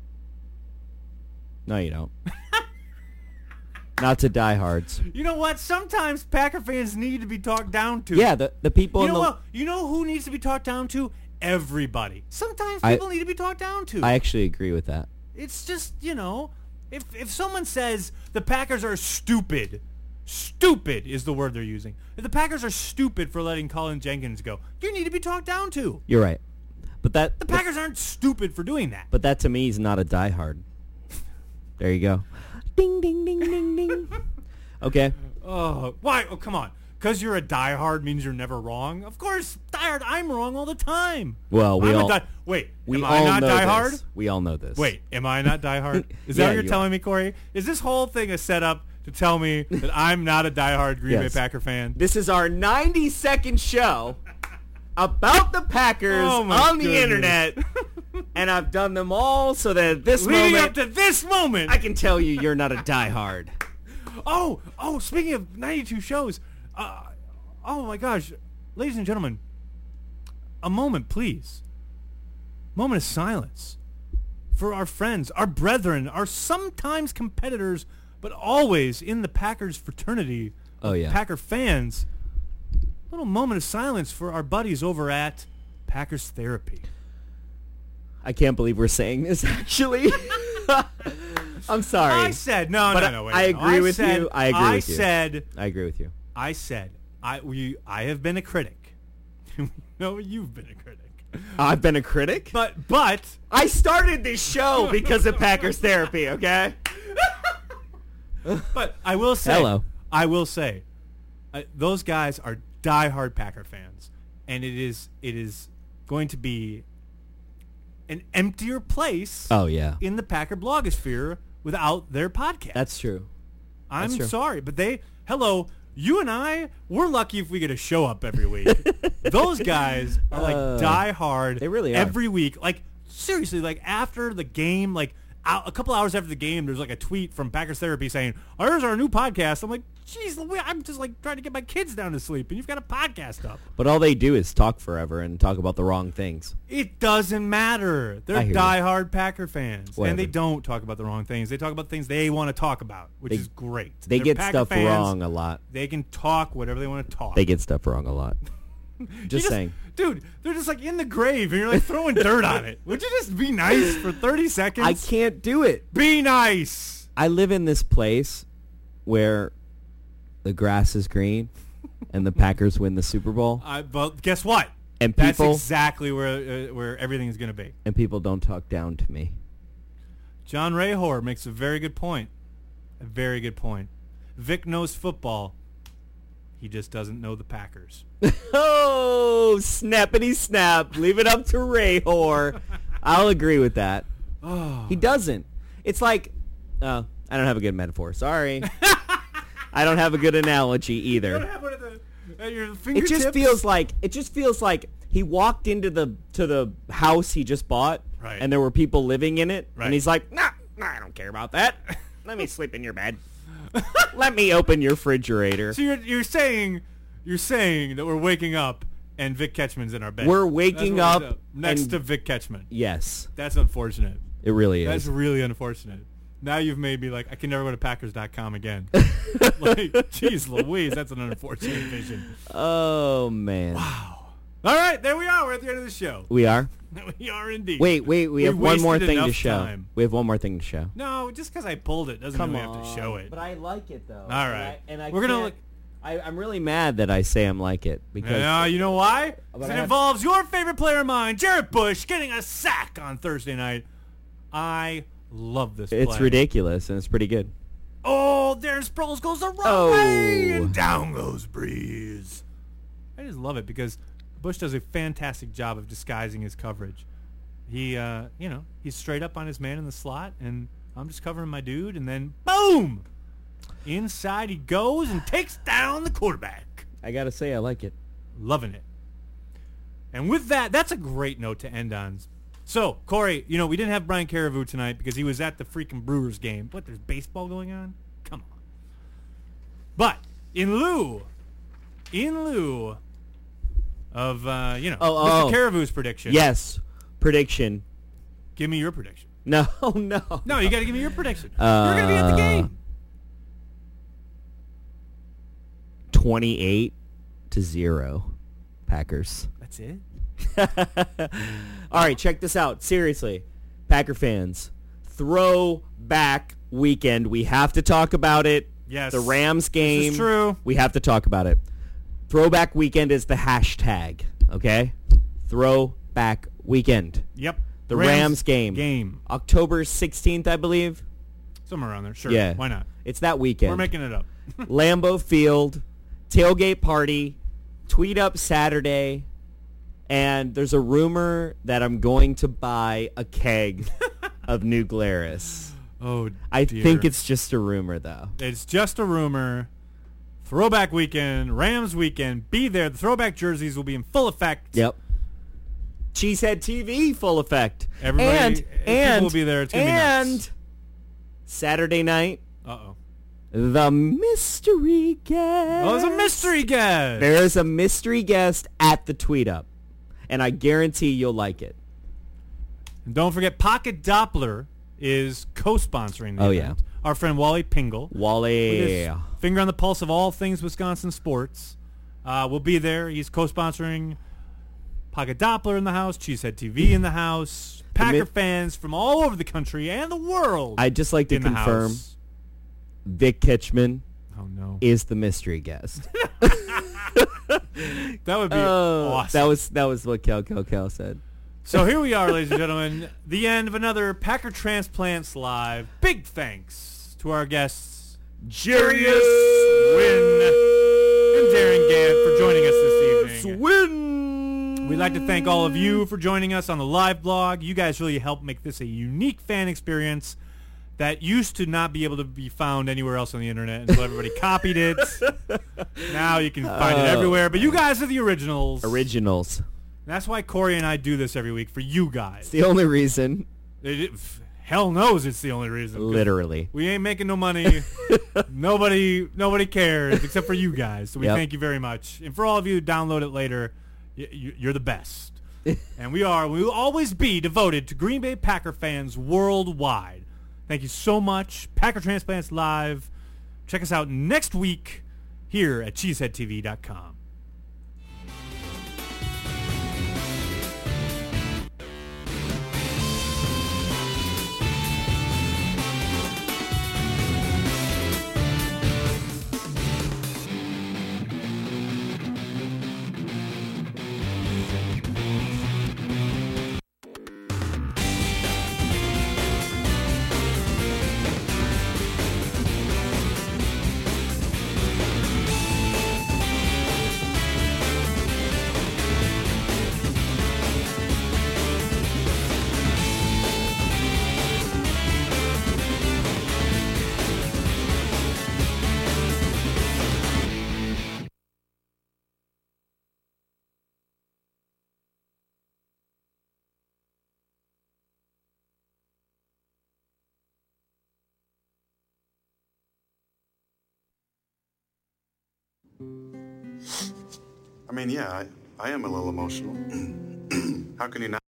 No, you don't. Not to diehards. You know what? Sometimes Packer fans need to be talked down to. Yeah, the, the people You in know the... what? You know who needs to be talked down to? Everybody. Sometimes I- people need to be talked down to. I actually agree with that. It's just, you know, if if someone says the Packers are stupid, stupid is the word they're using. If the Packers are stupid for letting Colin Jenkins go, you need to be talked down to. You're right. But that... The Packers aren't stupid for doing that. But that to me is not a diehard. There you go. Ding, ding, ding, ding, ding. Okay. Oh, why? Oh, come on. Because you're a diehard means you're never wrong? Of course, diehard, I'm wrong all the time. Well, we I'm a all... die- Wait, We am all I not know diehard? this. We all know this. Wait, am I not diehard? Is that Yeah, what you're you telling are. me, Corey? Is this whole thing a setup to tell me that I'm not a diehard Green Yes. Bay Packer fan? This is our ninety-second show about the Packers Oh, my on the goodness. internet, and I've done them all so that at this Leading moment up to this moment. I can tell you you're not a diehard. oh, oh, speaking of ninety-two shows, uh, oh my gosh, ladies and gentlemen, a moment, please. Moment of silence for our friends, our brethren, our sometimes competitors, but always in the Packers fraternity. Oh, of yeah. Packer fans. Little moment of silence for our buddies over at Packers Therapy. I can't believe we're saying this, actually. I'm sorry. I said no, But no, I- no. Wait, I no. agree with said, you. I agree I with you. said. I agree with you. I said. I we. I have been a critic. No, you've been a critic. I've been a critic. But but I started this show because of Packers Therapy, okay? but I will say. Hello. I will say, uh, those guys are diehard Packer fans, and it is it is going to be an emptier place Oh, yeah. in the Packer blogosphere without their podcast. That's true. I'm true. sorry, but they, hello, you and I, we're lucky if we get a show up every week. Those guys are like Uh, die hard. they really are. every week. Like seriously, like after the game, like hou- a couple hours after the game, there's like a tweet from Packers Therapy saying, "Oh, here's our new podcast." I'm like, "Jeez, Louise, I'm just like trying to get my kids down to sleep, and you've got a podcast up." But all they do is talk forever and talk about the wrong things. It doesn't matter. They're I hear you. diehard Packer fans, Whatever. and they don't talk about the wrong things. They talk about things they want to talk about, which They- is great. They They're get Packer stuff fans. wrong a lot. They can talk whatever they want to talk. They get stuff wrong a lot. You Just saying. Dude, they're just like in the grave and you're like throwing dirt on it. Would you just be nice for thirty seconds? I can't do it. Be nice. I live in this place where the grass is green and the Packers win the Super Bowl I, but guess what? and That's people exactly where uh, where everything is going to be. and people don't talk down to me. John Rahor makes a very good point. A very good point. Vic knows football. He just doesn't know the Packers. Oh, snappity snap. Leave it up to Ray Hoare. I'll agree with that. Oh. He doesn't. It's like, uh, I don't have a good metaphor. Sorry. I don't have a good analogy You don't either. have one at, the, at your It fingertips? just feels like it just feels like he walked into the to the house he just bought, Right. and there were people living in it, Right. and he's like, nah, nah, I don't care about that. Let me sleep in your bed. Let me open your refrigerator. So you're, you're saying you're saying that we're waking up and Vic Ketchman's in our bed. We're That's waking what we up do. next and- to Vic Ketchman. Yes, That's unfortunate. it really That's is. really unfortunate. Now you've made me like I can never go to Packers dot com again. Like, jeez Louise, that's an unfortunate vision. Oh man, All right, there we are. We're at the end of the show. we are. We are indeed. Wait, wait, we, We have one more wasted thing to enough show. time. We have one more thing to show. No, just because I pulled it doesn't Come mean we on. have to show it. But I like it, though. All right. And I, and I We're gonna can't- look. I, I'm really mad that I say I'm like it. Because Yeah, you know why? 'Cause But it I have- involves your favorite player of mine, Jarrett Bush, getting a sack on Thursday night. I love this it's play. ridiculous, and it's pretty good. Oh, Darren Sproles goes the wrong Oh. way, and down goes Breeze. I just love it because Bush does a fantastic job of disguising his coverage. He, uh, you know, he's straight up on his man in the slot, and I'm just covering my dude, and then boom, inside he goes and takes down the quarterback. I gotta say, I like it. Loving it. And with that, that's a great note to end on. So, Corey, you know, we didn't have Brian Carriveau tonight because he was at the freaking Brewers game. What, there's baseball going on? Come on. But, in lieu, in lieu of, uh, you know, Oh, Mister oh. Carrivou's prediction. Yes, prediction. Give me your prediction. No, no. No, you got to give me your prediction. Uh, You're going to be at the game. twenty-eight to zero, Packers. That's it? All right, check this out. Seriously, Packer fans, throwback weekend. We have to talk about it. Yes. The Rams game. This is true. We have to talk about it. Throwback weekend is the hashtag, okay? Throwback weekend. Yep. The Rams, game. Game. October sixteenth, I believe. Somewhere around there. Sure. Yeah. Why not? It's that weekend. We're making it up. Lambeau Field, tailgate party, tweet up Saturday, and there's a rumor that I'm going to buy a keg of New Glarus. Oh, I dear. think it's just a rumor, though. It's just a rumor. Throwback weekend, Rams weekend. Be there. The throwback jerseys will be in full effect. Yep. Cheesehead T V, full effect. Everybody- and, people and, will be there. It's gonna be and nuts. Saturday night, Uh-oh. the mystery guest. Oh, there's a mystery guest. There is a mystery guest at the tweet up, and I guarantee you'll like it. And don't forget, Pocket Doppler is co-sponsoring the Oh, event. Our friend Wally Pingle. With Wally. his finger on the pulse of all things Wisconsin sports. Uh, will be there. He's co-sponsoring Pocket Doppler in the house, Cheesehead T V in the house, Packer mi- fans from all over the country and the world I'd just like to in the confirm house. Vic Kitchman Oh, no. is the mystery guest. That would be Oh, awesome. That was that was what Kel Kel Kel said. So here we are, ladies and gentlemen, the end of another Packer Transplants Live. Big thanks to our guests, Jarius Wynn and Darren Gant, for joining us this evening. Win. We'd like to thank all of you for joining us on the live blog. You guys really helped make this a unique fan experience that used to not be able to be found anywhere else on the internet until everybody copied it. Now you can find it Oh. everywhere, but you guys are the originals. Originals. That's why Corey and I do this every week for you guys. It's the only reason. It, it, f- hell knows it's the only reason. 'cause Literally. We ain't making no money. nobody nobody cares except for you guys. So we Yep. thank you very much. And for all of you who download it later, y- y- you're the best. And we are, we will always be devoted to Green Bay Packer fans worldwide. Thank you so much. Packer Transplants Live. Check us out next week here at cheesehead T V dot com. I mean, yeah, I, I am a little emotional. How can you not?